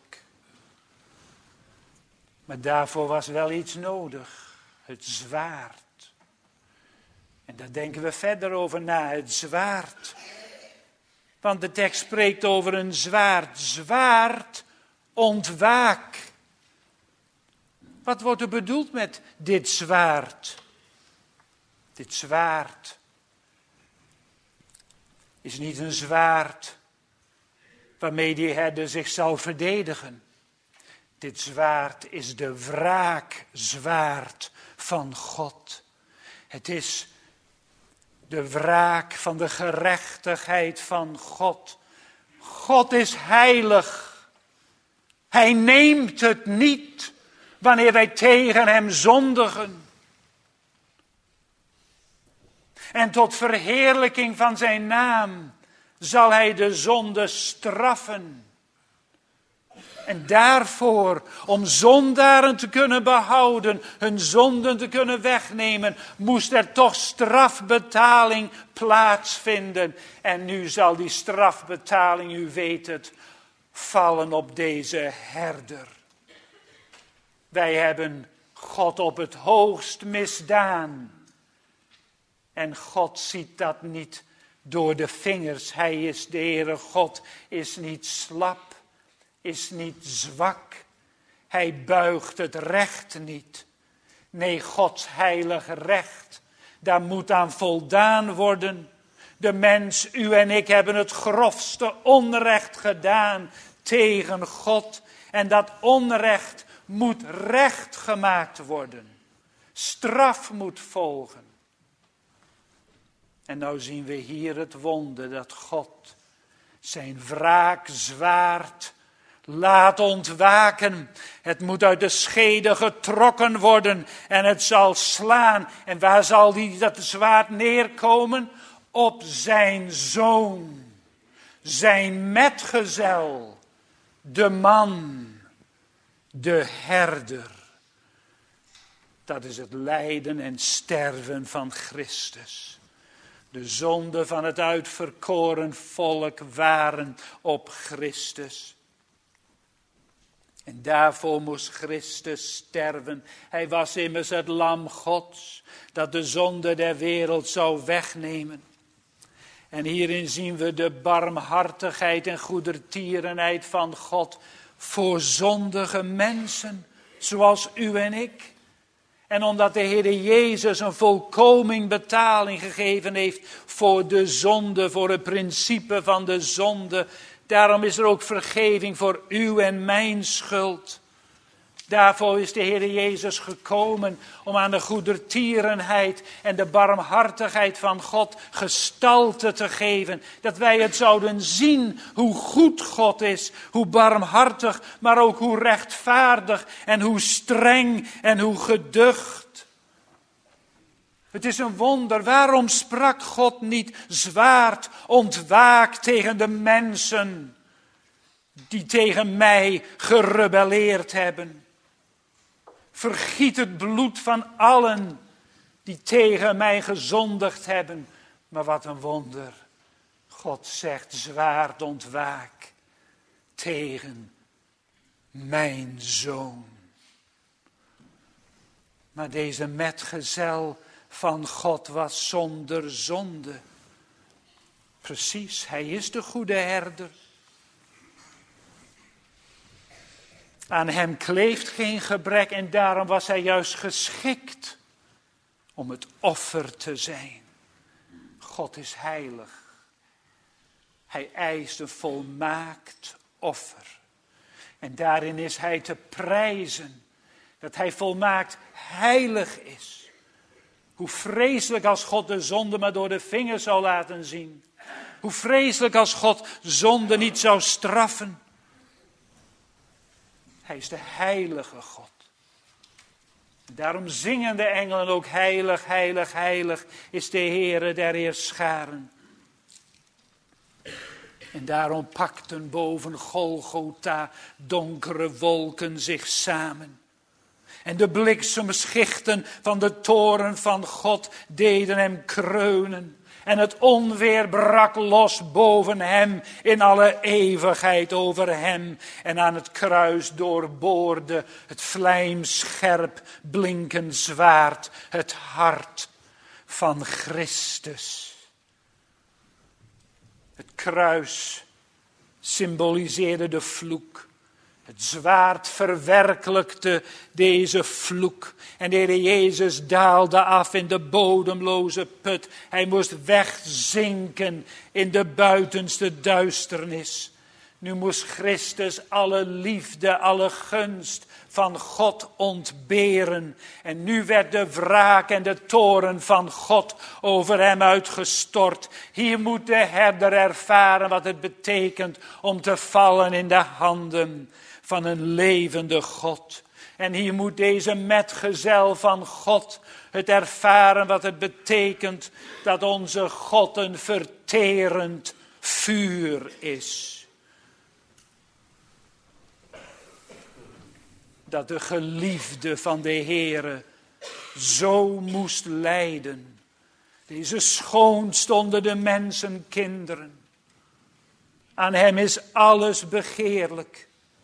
Maar daarvoor was wel iets nodig. Het zwaard. En daar denken we verder over na. Het zwaard. Want de tekst spreekt over een zwaard. Zwaard, ontwaak. Wat wordt er bedoeld met dit zwaard? Dit zwaard is niet een zwaard waarmee die herder zich zal verdedigen. Dit zwaard is de wraakzwaard van God. Het is de wraak van de gerechtigheid van God. God is heilig. Hij neemt het niet wanneer wij tegen hem zondigen. En tot verheerlijking van zijn naam zal hij de zonde straffen. En daarvoor, om zondaren te kunnen behouden, hun zonden te kunnen wegnemen, moest er toch strafbetaling plaatsvinden. En nu zal die strafbetaling, u weet het, vallen op deze herder. Wij hebben God op het hoogst misdaan. En God ziet dat niet door de vingers. Hij is de Heere God, is niet slap. Is niet zwak. Hij buigt het recht niet. Nee, Gods heilig recht, daar moet aan voldaan worden. De mens, u en ik, hebben het grofste onrecht gedaan tegen God. En dat onrecht moet recht gemaakt worden. Straf moet volgen. En nou zien we hier het wonder dat God zijn wraakzwaard laat ontwaken. Het moet uit de schede getrokken worden en het zal slaan. En waar zal dat zwaard neerkomen? Op zijn zoon, zijn metgezel, de man, de herder. Dat is het lijden en sterven van Christus. De zonden van het uitverkoren volk waren op Christus. En daarvoor moest Christus sterven. Hij was immers het lam Gods, dat de zonde der wereld zou wegnemen. En hierin zien we de barmhartigheid en goedertierenheid van God voor zondige mensen, zoals u en ik. En omdat de Heer Jezus een volkoming betaling gegeven heeft voor de zonde, voor het principe van de zonde, daarom is er ook vergeving voor uw en mijn schuld. Daarvoor is de Heer Jezus gekomen om aan de goedertierenheid en de barmhartigheid van God gestalte te geven. Dat wij het zouden zien hoe goed God is, hoe barmhartig, maar ook hoe rechtvaardig en hoe streng en hoe geducht. Het is een wonder. Waarom sprak God niet zwaard, ontwaak tegen de mensen die tegen mij gerebelleerd hebben. Vergiet het bloed van allen die tegen mij gezondigd hebben. Maar wat een wonder. God zegt, zwaard ontwaak tegen mijn zoon. Maar deze metgezel van God was zonder zonde. Precies, hij is de goede herder. Aan hem kleeft geen gebrek en daarom was hij juist geschikt om het offer te zijn. God is heilig. Hij eist een volmaakt offer. En daarin is hij te prijzen dat hij volmaakt heilig is. Hoe vreselijk als God de zonde maar door de vingers zou laten zien. Hoe vreselijk als God zonde niet zou straffen. Hij is de heilige God. Daarom zingen de engelen ook heilig, heilig, heilig is de Heere der heerscharen. En daarom pakten boven Golgotha donkere wolken zich samen. En de bliksemschichten van de toren van God deden hem kreunen. En het onweer brak los boven hem in alle eeuwigheid over hem. En aan het kruis doorboorde het vlijmscherp blinkend zwaard het hart van Christus. Het kruis symboliseerde de vloek. Het zwaard verwerkelijkte deze vloek. En de Heer Jezus daalde af in de bodemloze put. Hij moest wegzinken in de buitenste duisternis. Nu moest Christus alle liefde, alle gunst van God ontberen. En nu werd de wraak en de toorn van God over hem uitgestort. Hier moet de herder ervaren wat het betekent om te vallen in de handen van een levende God. En hier moet deze metgezel van God het ervaren wat het betekent dat onze God een verterend vuur is. Dat de geliefde van de Heere zo moest lijden. Deze schoonst onder de mensenkinderen. Aan hem is alles begeerlijk.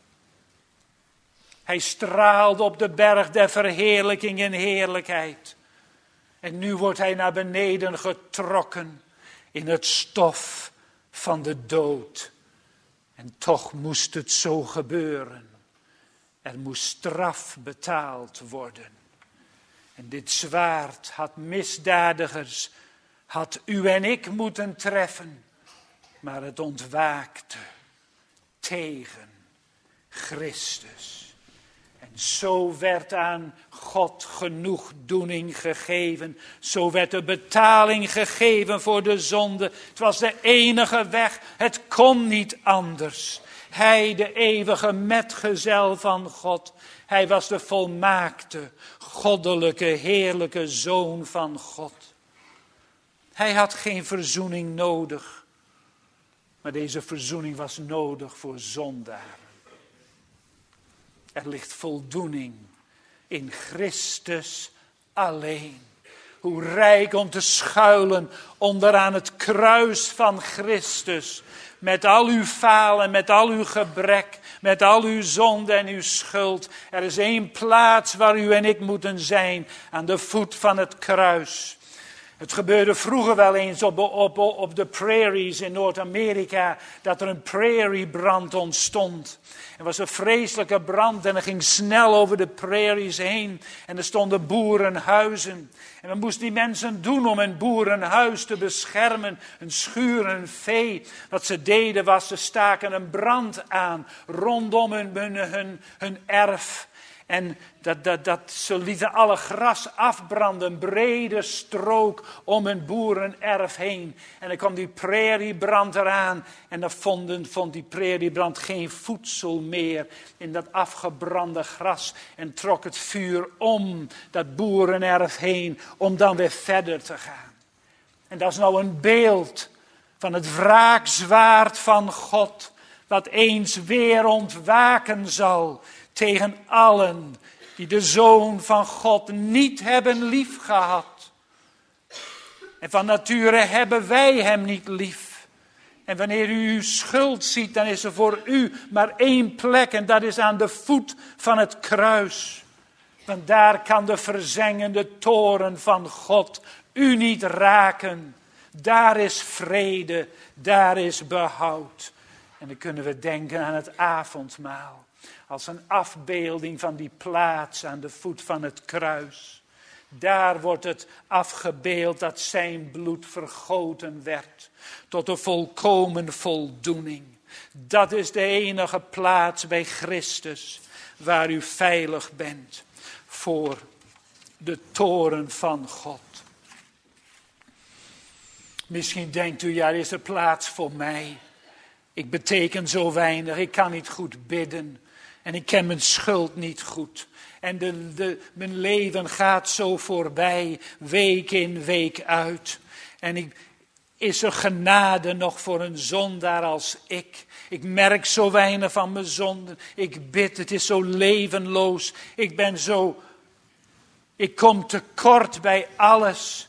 Hij straalde op de berg der verheerlijking in heerlijkheid. En nu wordt hij naar beneden getrokken in het stof van de dood. En toch moest het zo gebeuren. Er moest straf betaald worden. En dit zwaard had misdadigers, had u en ik moeten treffen. Maar het ontwaakte tegen Christus. En zo werd aan God genoegdoening gegeven. Zo werd de betaling gegeven voor de zonde. Het was de enige weg. Het kon niet anders. Hij, de eeuwige metgezel van God. Hij was de volmaakte, goddelijke, heerlijke Zoon van God. Hij had geen verzoening nodig. Maar deze verzoening was nodig voor zondaren. Er ligt voldoening in Christus alleen. Hoe rijk om te schuilen onderaan het kruis van Christus. Met al uw falen, met al uw gebrek, met al uw zonde en uw schuld. Er is één plaats waar u en ik moeten zijn, aan de voet van het kruis. Het gebeurde vroeger wel eens op de prairies in Noord-Amerika, dat er een prairiebrand ontstond. Er was een vreselijke brand en er ging snel over de prairies heen. En er stonden boerenhuizen. En wat moesten die mensen doen om een boerenhuis te beschermen? Een schuur, een vee. Wat ze deden was, ze staken een brand aan rondom hun erf. En ze lieten alle gras afbranden, een brede strook om een boerenerf heen. En dan kwam die prairiebrand eraan en dan vond die prairiebrand geen voedsel meer in dat afgebrande gras. En trok het vuur om dat boerenerf heen om dan weer verder te gaan. En dat is nou een beeld van het wraakzwaard van God. wat eens weer ontwaken zal tegen allen die de Zoon van God niet hebben liefgehad. En van nature hebben wij hem niet lief. En wanneer u uw schuld ziet, dan is er voor u maar één plek en dat is aan de voet van het kruis. Want daar kan de verzengende toorn van God u niet raken. Daar is vrede, daar is behoud. En dan kunnen we denken aan het avondmaal. Als een afbeelding van die plaats aan de voet van het kruis. Daar wordt het afgebeeld dat zijn bloed vergoten werd. Tot een volkomen voldoening. Dat is de enige plaats bij Christus waar u veilig bent voor de toorn van God. Misschien denkt u, ja, is er plaats voor mij? Ik beteken zo weinig, ik kan niet goed bidden. En ik ken mijn schuld niet goed. En mijn leven gaat zo voorbij, week in, week uit. En is er genade nog voor een zondaar als ik? Ik merk zo weinig van mijn zonden. Ik bid, het is zo levenloos. Ik kom tekort bij alles.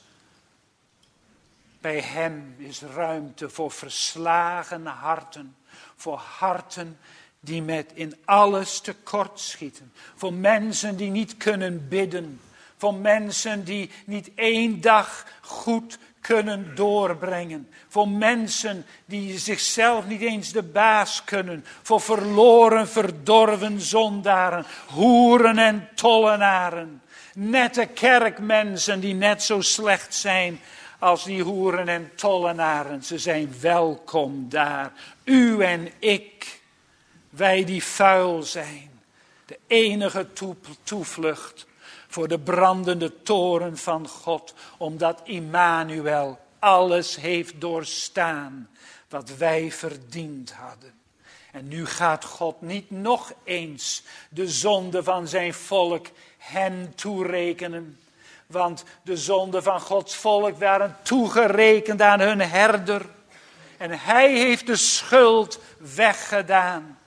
Bij hem is ruimte voor verslagen harten. Voor harten die in alles tekort schieten. Voor mensen die niet kunnen bidden. Voor mensen die niet één dag goed kunnen doorbrengen. Voor mensen die zichzelf niet eens de baas kunnen. Voor verloren, verdorven zondaren. Hoeren en tollenaren. Nette kerkmensen die net zo slecht zijn als die hoeren en tollenaren. Ze zijn welkom daar. U en ik. Wij die vuil zijn. De enige toevlucht voor de brandende toren van God. Omdat Immanuel alles heeft doorstaan wat wij verdiend hadden. En nu gaat God niet nog eens de zonde van zijn volk hen toerekenen. Want de zonden van Gods volk waren toegerekend aan hun herder. En hij heeft de schuld weggedaan.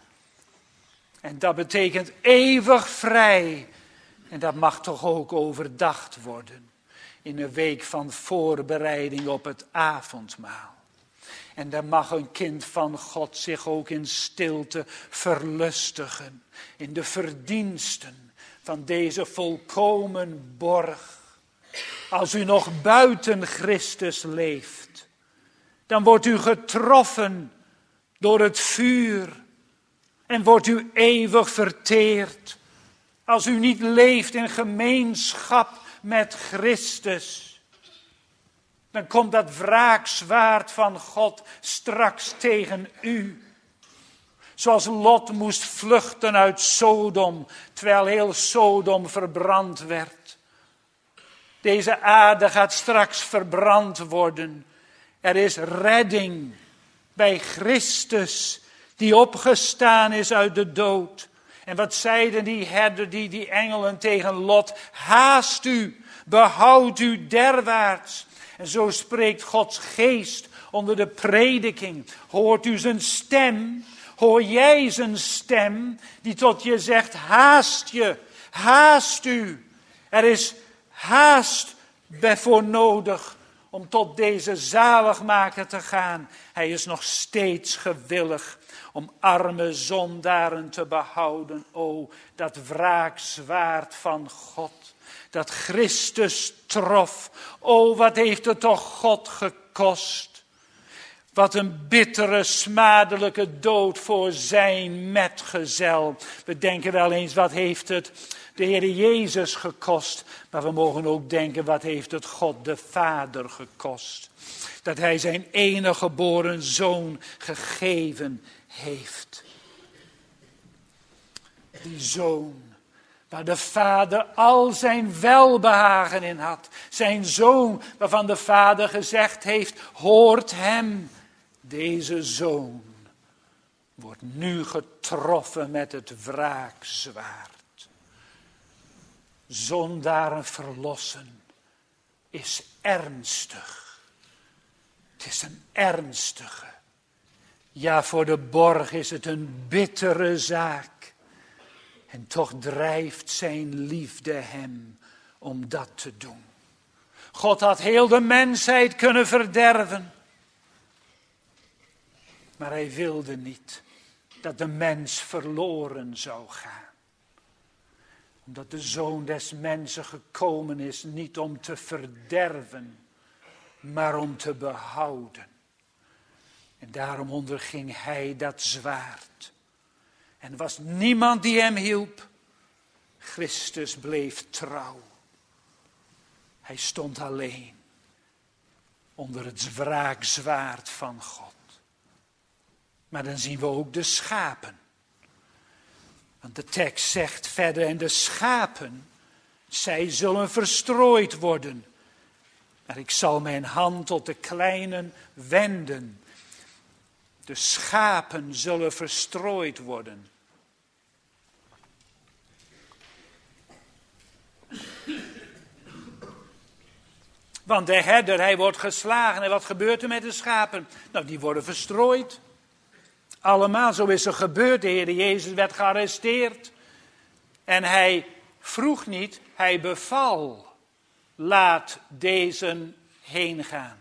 En dat betekent eeuwig vrij. En dat mag toch ook overdacht worden. In een week van voorbereiding op het avondmaal. En dan mag een kind van God zich ook in stilte verlustigen. In de verdiensten van deze volkomen borg. Als u nog buiten Christus leeft, dan wordt u getroffen door het vuur en wordt u eeuwig verteerd. Als u niet leeft in gemeenschap met Christus, dan komt dat wraakzwaard van God straks tegen u. Zoals Lot moest vluchten uit Sodom, terwijl heel Sodom verbrand werd. Deze aarde gaat straks verbrand worden. Er is redding bij Christus die opgestaan is uit de dood. En wat zeiden die herder, die engelen tegen Lot? Haast u, behoud u derwaarts. En zo spreekt Gods geest onder de prediking. Hoort u zijn stem? Hoor jij zijn stem die tot je zegt, haast je, haast u. Er is haast voor nodig om tot deze zaligmaker te gaan. Hij is nog steeds gewillig om arme zondaren te behouden. O, dat wraakzwaard van God, dat Christus trof. O, wat heeft het toch God gekost. Wat een bittere, smadelijke dood voor zijn metgezel. We denken wel eens, wat heeft het de Heer Jezus gekost? Maar we mogen ook denken, wat heeft het God de Vader gekost? Dat hij zijn enige geboren zoon gegeven heeft. Die zoon, waar de Vader al zijn welbehagen in had. Zijn zoon, waarvan de Vader gezegd heeft, hoort hem. Deze zoon wordt nu getroffen met het wraakzwaard. Zondaren verlossen is ernstig. Het is een ernstige, Ja, voor de borg is het een bittere zaak. En toch drijft zijn liefde hem om dat te doen. God had heel de mensheid kunnen verderven. Maar hij wilde niet dat de mens verloren zou gaan. Omdat de Zoon des Mensen gekomen is, niet om te verderven, maar om te behouden. En daarom onderging hij dat zwaard. En er was niemand die hem hielp. Christus bleef trouw. Hij stond alleen onder het wraakzwaard van God. Maar dan zien we ook de schapen. Want de tekst zegt verder, en de schapen, zij zullen verstrooid worden. Maar ik zal mijn hand tot de kleinen wenden. De schapen zullen verstrooid worden. Want de herder, hij wordt geslagen. En wat gebeurt er met de schapen? Nou, die worden verstrooid. Allemaal, zo is er gebeurd. De Heer Jezus werd gearresteerd. En hij vroeg niet, hij beval. Laat deze heen gaan.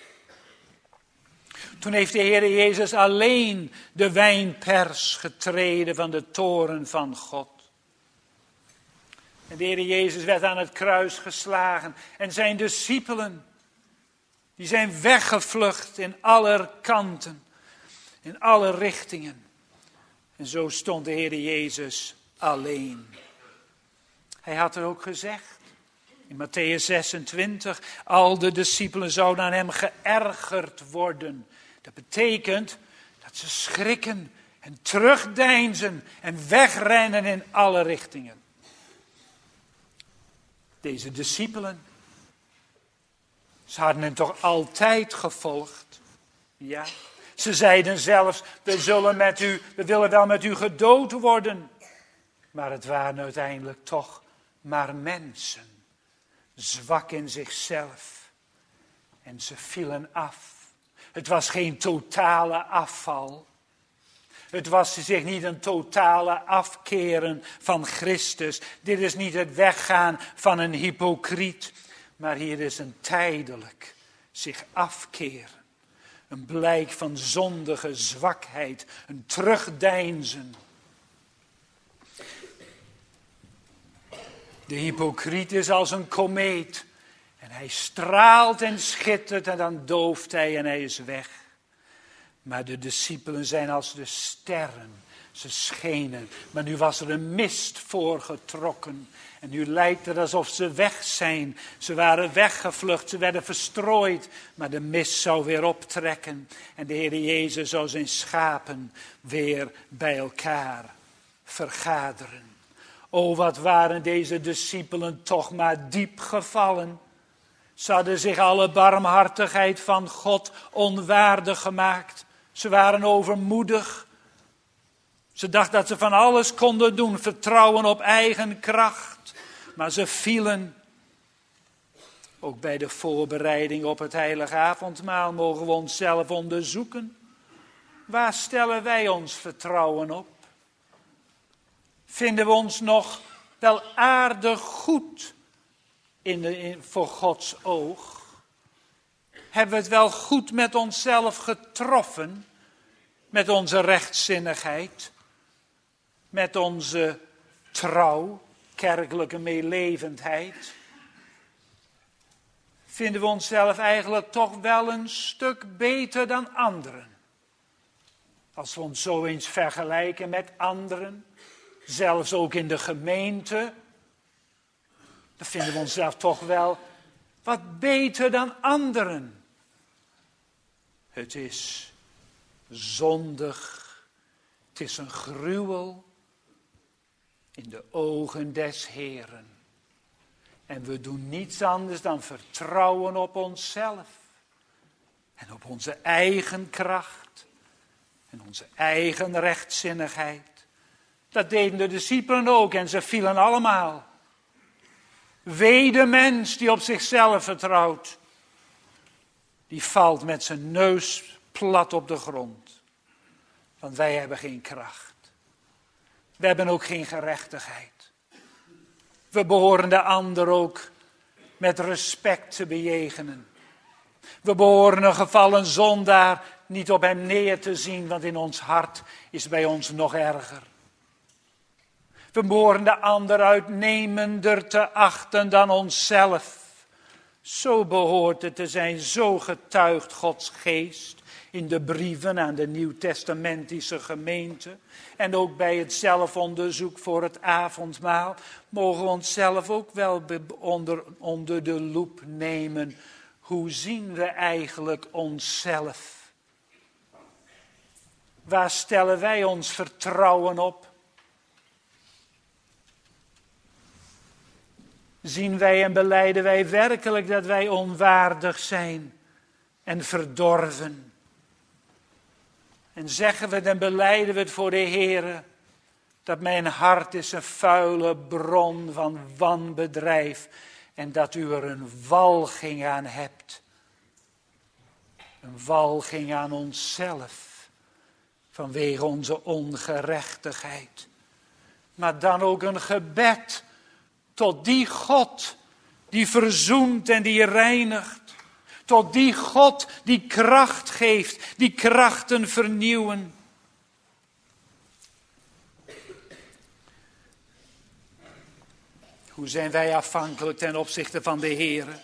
Toen heeft de Heer Jezus alleen de wijnpers getreden van de toorn van God. En de Heer Jezus werd aan het kruis geslagen. En zijn discipelen, die zijn weggevlucht in alle kanten. In alle richtingen. En zo stond de Heer Jezus alleen. Hij had er ook gezegd. In Mattheüs 26. Al de discipelen zouden aan hem geërgerd worden. Dat betekent dat ze schrikken en terugdeinzen en wegrennen in alle richtingen. Deze discipelen, ze hadden hem toch altijd gevolgd? Ja. Ze zeiden zelfs, we willen wel met u gedood worden. Maar het waren uiteindelijk toch maar mensen. Zwak in zichzelf. En ze vielen af. Het was geen totale afval. Het was zich niet een totale afkeren van Christus. Dit is niet het weggaan van een hypocriet. Maar hier is een tijdelijk zich afkeren. Een blijk van zondige zwakheid. Een terugdeinzen. De hypocriet is als een komeet. En hij straalt en schittert en dan dooft hij en hij is weg. Maar de discipelen zijn als de sterren. Ze schenen. Maar nu was er een mist voorgetrokken. En nu lijkt het alsof ze weg zijn. Ze waren weggevlucht, ze werden verstrooid. Maar de mist zou weer optrekken. En de Heer Jezus zou zijn schapen weer bij elkaar vergaderen. O, wat waren deze discipelen toch maar diep gevallen. Ze hadden zich alle barmhartigheid van God onwaardig gemaakt. Ze waren overmoedig. Ze dachten dat ze van alles konden doen, vertrouwen op eigen kracht. Maar ze vielen. Ook bij de voorbereiding op het heilige avondmaal mogen we onszelf onderzoeken. Waar stellen wij ons vertrouwen op? Vinden we ons nog wel aardig goed voor Gods oog? Hebben we het wel goed met onszelf getroffen? Met onze rechtzinnigheid? Met onze trouw, kerkelijke meelevendheid? Vinden we onszelf eigenlijk toch wel een stuk beter dan anderen? Als we ons zo eens vergelijken met anderen, zelfs ook in de gemeente, dan vinden we onszelf toch wel wat beter dan anderen. Het is zondig, het is een gruwel in de ogen des Heeren. En we doen niets anders dan vertrouwen op onszelf en op onze eigen kracht en onze eigen rechtzinnigheid. Dat deden de discipelen ook en ze vielen allemaal. Wee de mens die op zichzelf vertrouwt. Die valt met zijn neus plat op de grond. Want wij hebben geen kracht. We hebben ook geen gerechtigheid. We behoren de ander ook met respect te bejegenen. We behoren een gevallen zondaar niet op hem neer te zien, want in ons hart is bij ons nog erger. We behoren de ander uitnemender te achten dan onszelf. Zo behoort het te zijn, zo getuigt Gods geest in de brieven aan de nieuwtestamentische gemeente. En ook bij het zelfonderzoek voor het avondmaal mogen we onszelf ook wel onder de loep nemen. Hoe zien we eigenlijk onszelf? Waar stellen wij ons vertrouwen op? Zien wij en belijden wij werkelijk dat wij onwaardig zijn en verdorven? En zeggen we en belijden we het voor de Heere, dat mijn hart is een vuile bron van wanbedrijf en dat u er een walging aan hebt. Een walging aan onszelf, vanwege onze ongerechtigheid. Maar dan ook een gebed tot die God die verzoent en die reinigt. Tot die God die kracht geeft, die krachten vernieuwen. Hoe zijn wij afhankelijk ten opzichte van de Heere?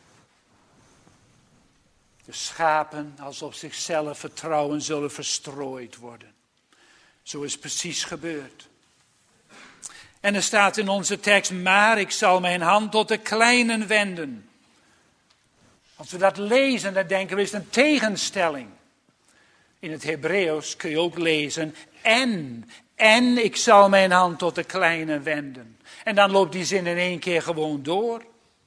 De schapen als op zichzelf vertrouwen zullen verstrooid worden. Zo is precies gebeurd. En er staat in onze tekst, maar ik zal mijn hand tot de kleinen wenden. Als we dat lezen, dan denken we, is het een tegenstelling. In het Hebreeuws kun je ook lezen, en ik zal mijn hand tot de kleinen wenden. En dan loopt die zin in één keer gewoon door.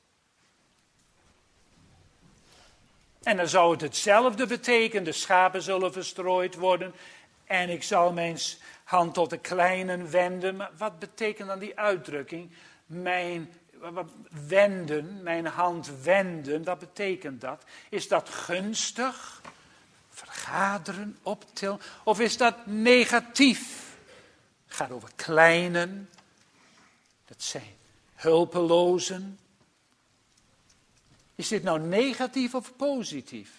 En dan zou het hetzelfde betekenen, de schapen zullen verstrooid worden. En ik zal mijn hand tot de kleinen wenden. Maar wat betekent dan die uitdrukking? Mijn hand wenden, wat betekent dat? Is dat gunstig? Vergaderen, optillen? Of is dat negatief? Het gaat over kleinen. Dat zijn hulpelozen. Is dit nou negatief of positief?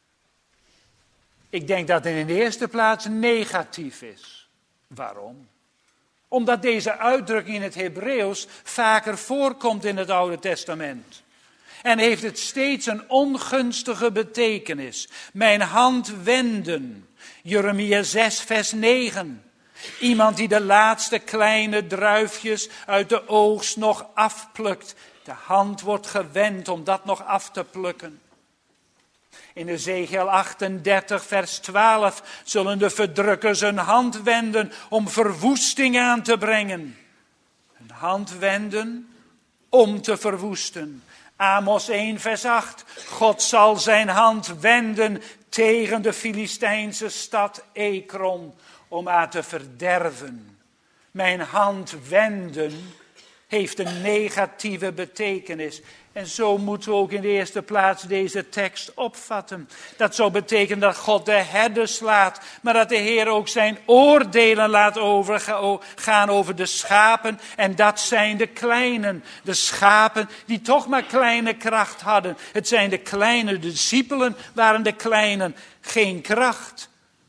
Ik denk dat het in de eerste plaats negatief is. Waarom? Omdat deze uitdrukking in het Hebreeuws vaker voorkomt in het Oude Testament. En heeft het steeds een ongunstige betekenis. Mijn hand wenden. Jeremia 6 vers 9. Iemand die de laatste kleine druifjes uit de oogst nog afplukt. De hand wordt gewend om dat nog af te plukken. In Ezekiel 38 vers 12 zullen de verdrukkers hun hand wenden om verwoesting aan te brengen. Hun hand wenden om te verwoesten. Amos 1 vers 8. God zal zijn hand wenden tegen de Filistijnse stad Ekron om haar te verderven. Mijn hand wenden heeft een negatieve betekenis. En zo moeten we ook in de eerste plaats deze tekst opvatten. Dat zou betekenen dat God de herder slaat, maar dat de Heer ook zijn oordelen laat gaan over de schapen. En dat zijn de kleinen, de schapen die toch maar kleine kracht hadden. Het zijn de kleine discipelen, waren de kleinen geen kracht.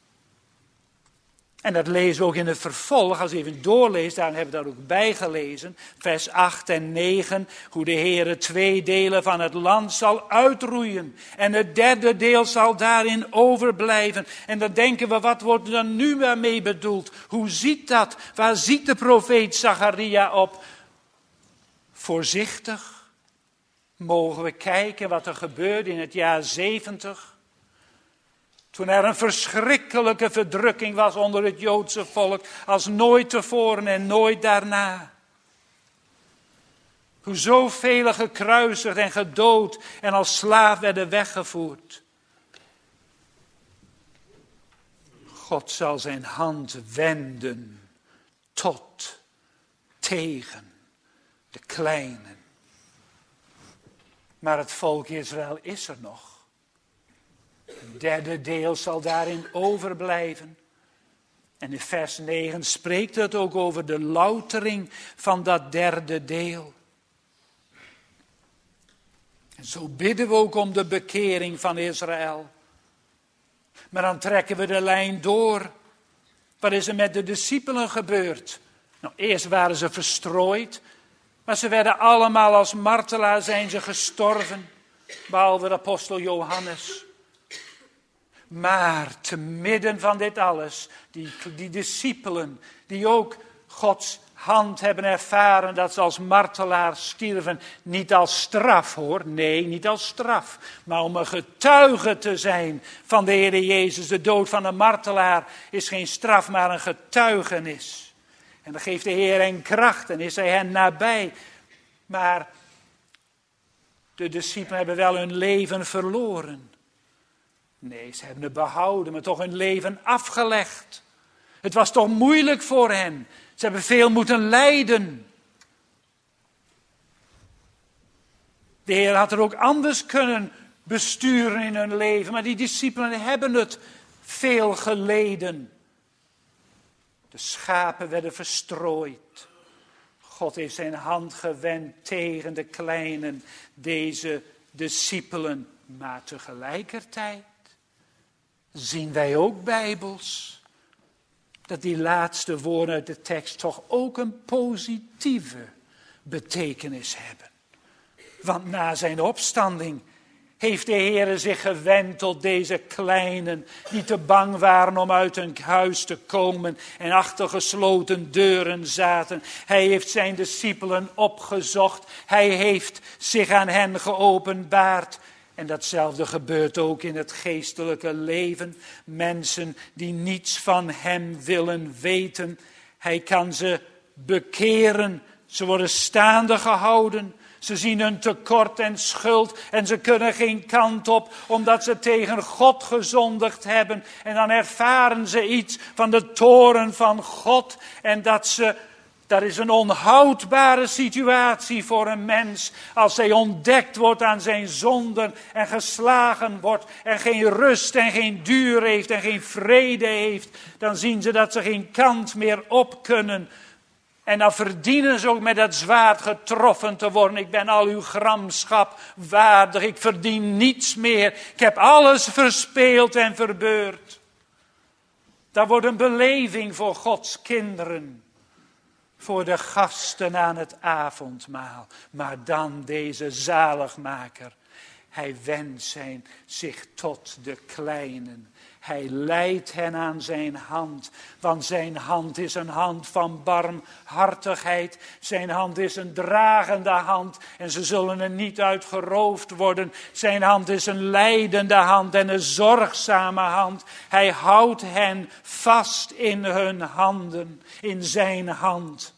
En dat lezen we ook in het vervolg, als je even doorleest, daarom hebben we dat ook bijgelezen. Vers 8 en 9, hoe de Heere 2 delen van het land zal uitroeien. En het 3e deel zal daarin overblijven. En dan denken we, wat wordt er dan nu mee bedoeld? Hoe ziet dat? Waar ziet de profeet Zacharia op? Voorzichtig mogen we kijken wat er gebeurde in het jaar 70. Toen er een verschrikkelijke verdrukking was onder het Joodse volk, als nooit tevoren en nooit daarna. Hoe zoveel gekruisigd en gedood en als slaaf werden weggevoerd. God zal zijn hand wenden tegen de kleinen. Maar het volk Israël is er nog. Een 3e deel zal daarin overblijven. En in vers 9 spreekt het ook over de loutering van dat derde deel. En zo bidden we ook om de bekering van Israël. Maar dan trekken we de lijn door. Wat is er met de discipelen gebeurd? Nou, eerst waren ze verstrooid, maar ze werden allemaal als martelaar zijn ze gestorven, behalve de apostel Johannes. Maar te midden van dit alles, die discipelen, die ook Gods hand hebben ervaren dat ze als martelaar stierven, niet als straf hoor, nee, niet als straf, maar om een getuige te zijn van de Heer Jezus. De dood van een martelaar is geen straf, maar een getuigenis. En dan geeft de Heer hen kracht en is hij hen nabij. Maar de discipelen hebben wel hun leven verloren. Nee, ze hebben het behouden, maar toch hun leven afgelegd. Het was toch moeilijk voor hen. Ze hebben veel moeten lijden. De Heer had er ook anders kunnen besturen in hun leven, maar die discipelen hebben het veel geleden. De schapen werden verstrooid. God heeft zijn hand gewend tegen de kleinen, deze discipelen. Maar tegelijkertijd zien wij ook bijbels dat die laatste woorden uit de tekst toch ook een positieve betekenis hebben. Want na zijn opstanding heeft de Heer zich gewend tot deze kleinen die te bang waren om uit hun huis te komen en achter gesloten deuren zaten. Hij heeft zijn discipelen opgezocht. Hij heeft zich aan hen geopenbaard. En datzelfde gebeurt ook in het geestelijke leven. Mensen die niets van hem willen weten. Hij kan ze bekeren. Ze worden staande gehouden. Ze zien hun tekort en schuld en ze kunnen geen kant op omdat ze tegen God gezondigd hebben. En dan ervaren ze iets van de toorn van God en dat is een onhoudbare situatie voor een mens als hij ontdekt wordt aan zijn zonden en geslagen wordt en geen rust en geen duur heeft en geen vrede heeft. Dan zien ze dat ze geen kant meer op kunnen. En dan verdienen ze ook met het zwaard getroffen te worden. Ik ben al uw gramschap waardig. Ik verdien niets meer. Ik heb alles verspeeld en verbeurd. Dat wordt een beleving voor Gods kinderen. Voor de gasten aan het avondmaal. Maar dan deze zaligmaker. Hij wendt zich tot de kleinen. Hij leidt hen aan zijn hand, want zijn hand is een hand van barmhartigheid. Zijn hand is een dragende hand en ze zullen er niet uit geroofd worden. Zijn hand is een leidende hand en een zorgzame hand. Hij houdt hen vast in hun handen, in zijn hand.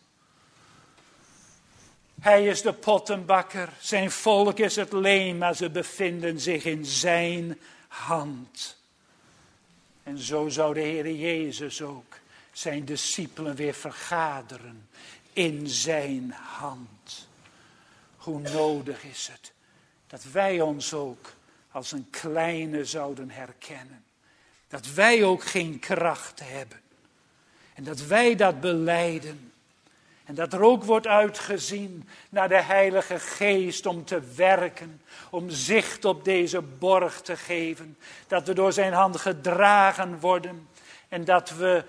Hij is de pottenbakker, zijn volk is het leem, maar ze bevinden zich in zijn hand. En zo zou de Heer Jezus ook zijn discipelen weer vergaderen in zijn hand. Hoe nodig is het dat wij ons ook als een kleine zouden herkennen. Dat wij ook geen kracht hebben. En dat wij dat belijden. En dat er ook wordt uitgezien naar de Heilige Geest om te werken. Om zicht op deze borg te geven. Dat we door zijn hand gedragen worden. En dat we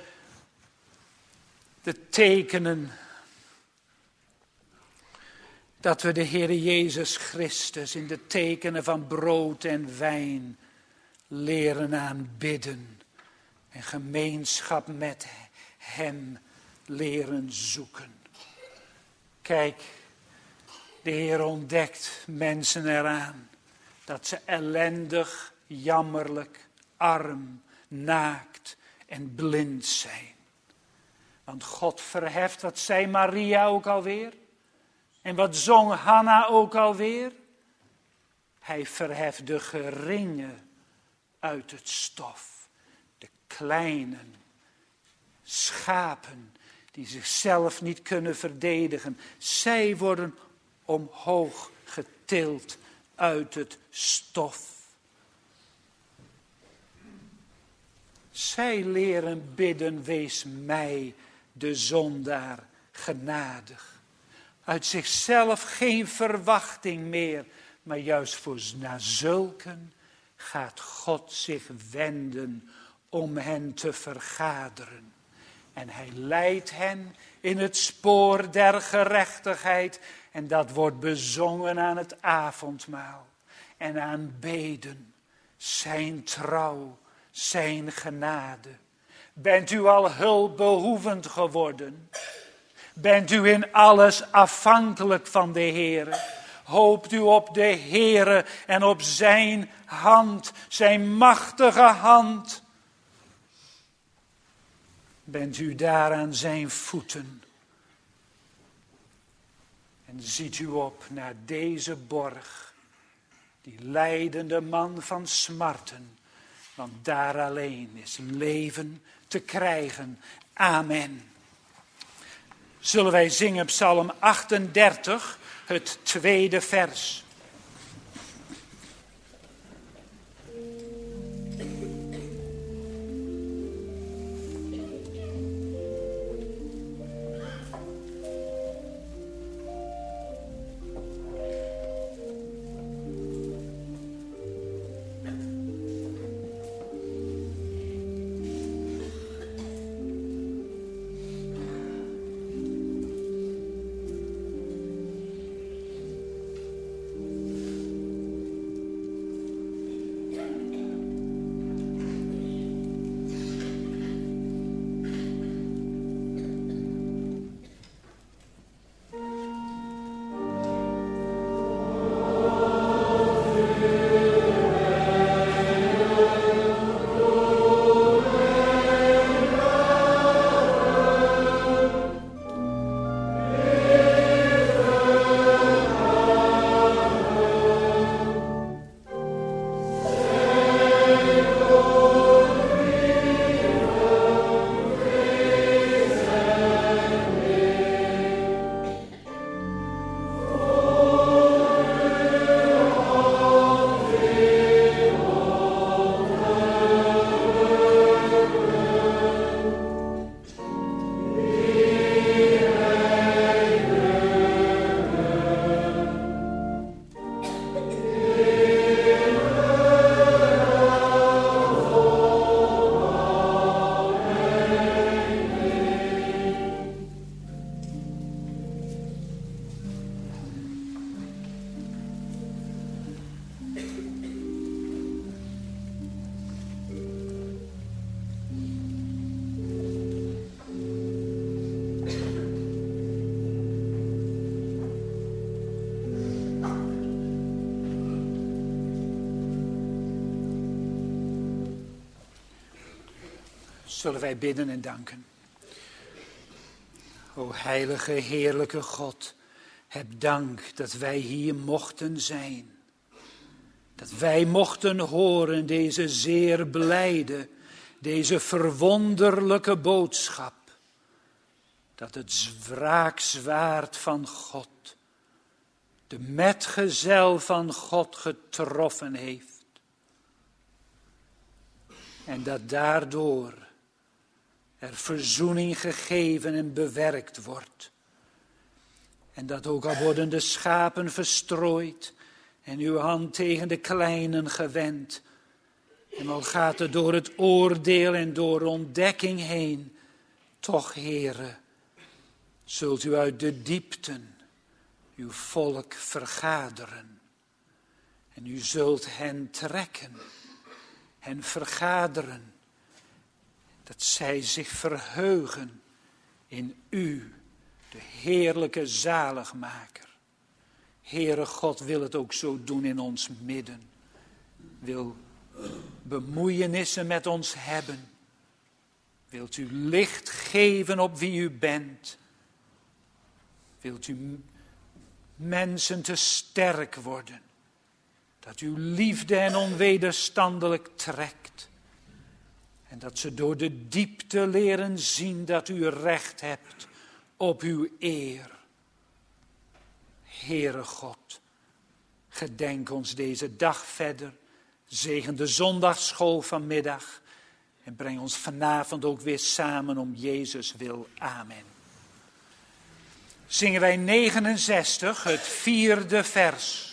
de tekenen. Dat we de Heer Jezus Christus in de tekenen van brood en wijn leren aanbidden. En gemeenschap met hem leren zoeken. Kijk, de Heer ontdekt mensen eraan dat ze ellendig, jammerlijk, arm, naakt en blind zijn. Want God verheft, wat zei Maria ook alweer? En wat zong Hanna ook alweer? Hij verheft de geringe uit het stof. De kleinen, schapen die zichzelf niet kunnen verdedigen. Zij worden omhoog getild uit het stof. Zij leren bidden, wees mij, de zondaar, genadig. Uit zichzelf geen verwachting meer, maar juist voor naar zulken gaat God zich wenden om hen te vergaderen. En hij leidt hen in het spoor der gerechtigheid. En dat wordt bezongen aan het avondmaal. En aanbeden zijn trouw, zijn genade. Bent u al hulpbehoevend geworden? Bent u in alles afhankelijk van de Heere? Hoopt u op de Heere en op zijn hand, zijn machtige hand? Bent u daar aan zijn voeten? En ziet u op naar deze borg, die lijdende man van smarten, want daar alleen is leven te krijgen. Amen. Zullen wij zingen Psalm 38, het tweede vers. Zullen wij bidden en danken. O heilige, heerlijke God, heb dank dat wij hier mochten zijn. Dat wij mochten horen deze zeer blijde, deze verwonderlijke boodschap. Dat het wraakzwaard van God, de metgezel van God getroffen heeft. En dat daardoor er verzoening gegeven en bewerkt wordt. En dat ook al worden de schapen verstrooid en uw hand tegen de kleinen gewend. En al gaat het door het oordeel en door ontdekking heen, toch, Heere, zult u uit de diepten uw volk vergaderen. En u zult hen trekken, hen vergaderen. Dat zij zich verheugen in u, de heerlijke zaligmaker. Heere God wil het ook zo doen in ons midden. Wil bemoeienissen met ons hebben. Wilt u licht geven op wie u bent. Wilt u mensen te sterk worden. Dat uw liefde hen onwederstandelijk trekt. En dat ze door de diepte leren zien dat u recht hebt op uw eer. Heere God, gedenk ons deze dag verder. Zegen de zondagsschool vanmiddag. En breng ons vanavond ook weer samen om Jezus wil. Amen. Zingen wij 69, het 4e vers.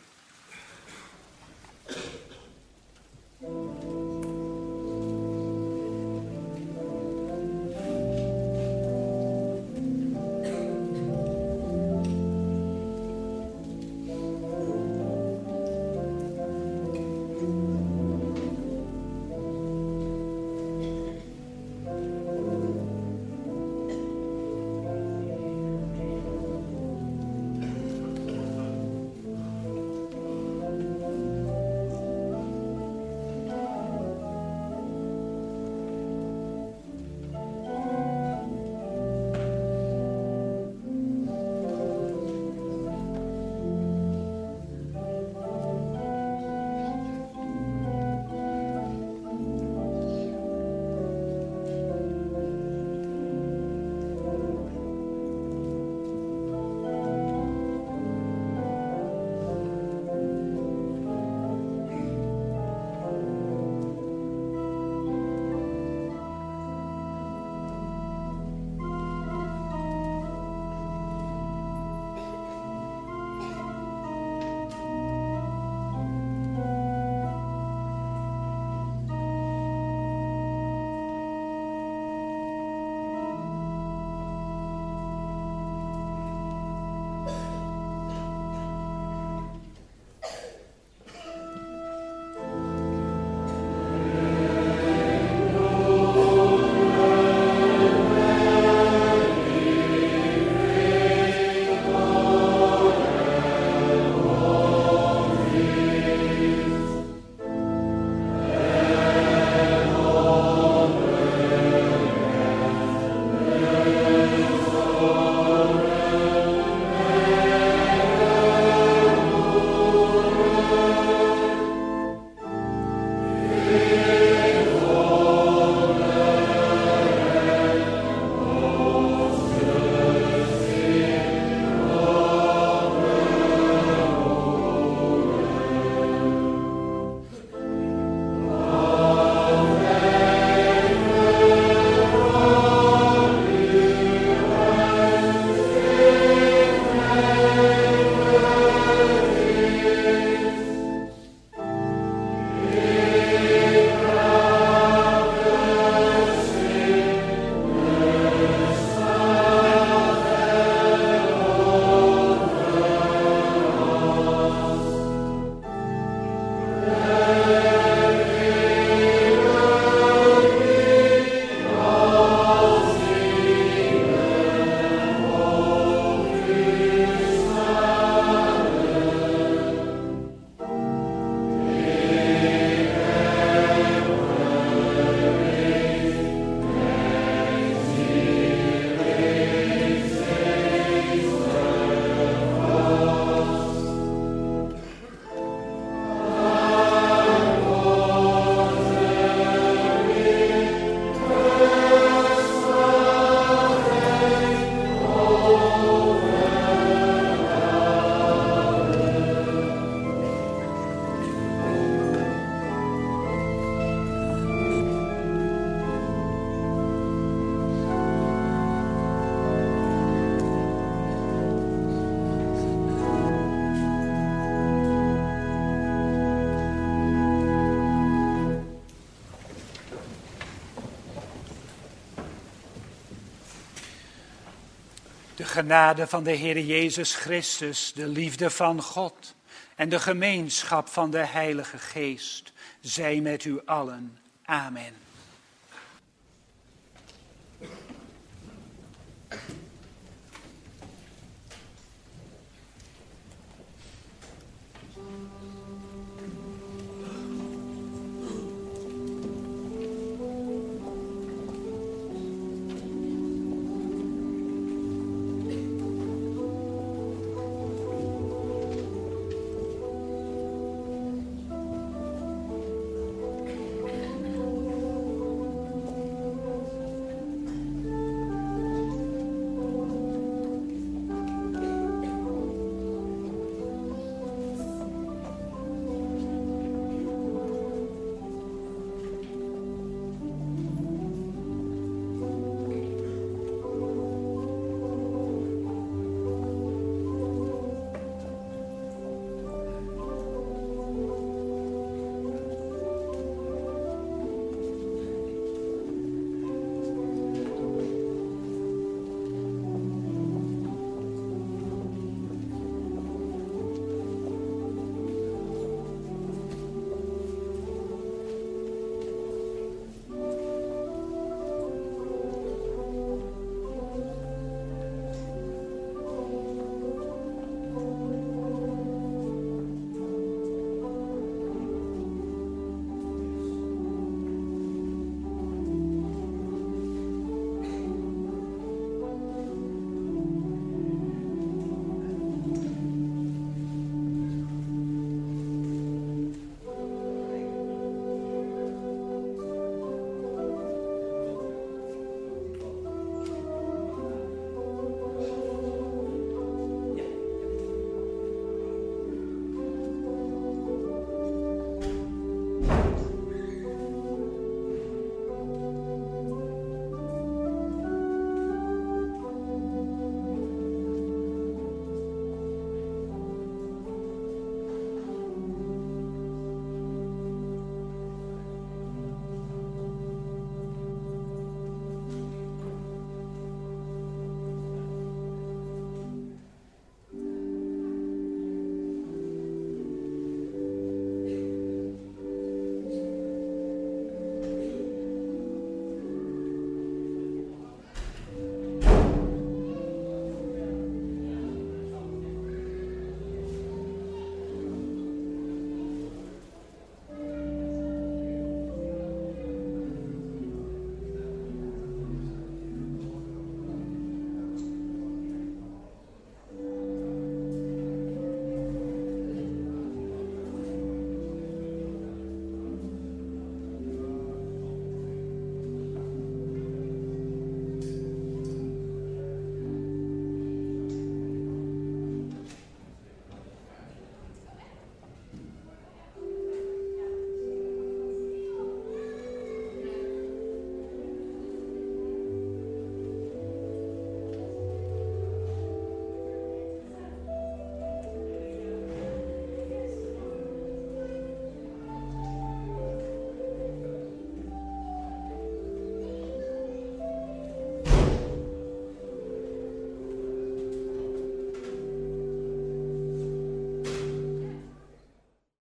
De genade van de Heer Jezus Christus, de liefde van God en de gemeenschap van de Heilige Geest zij met u allen. Amen.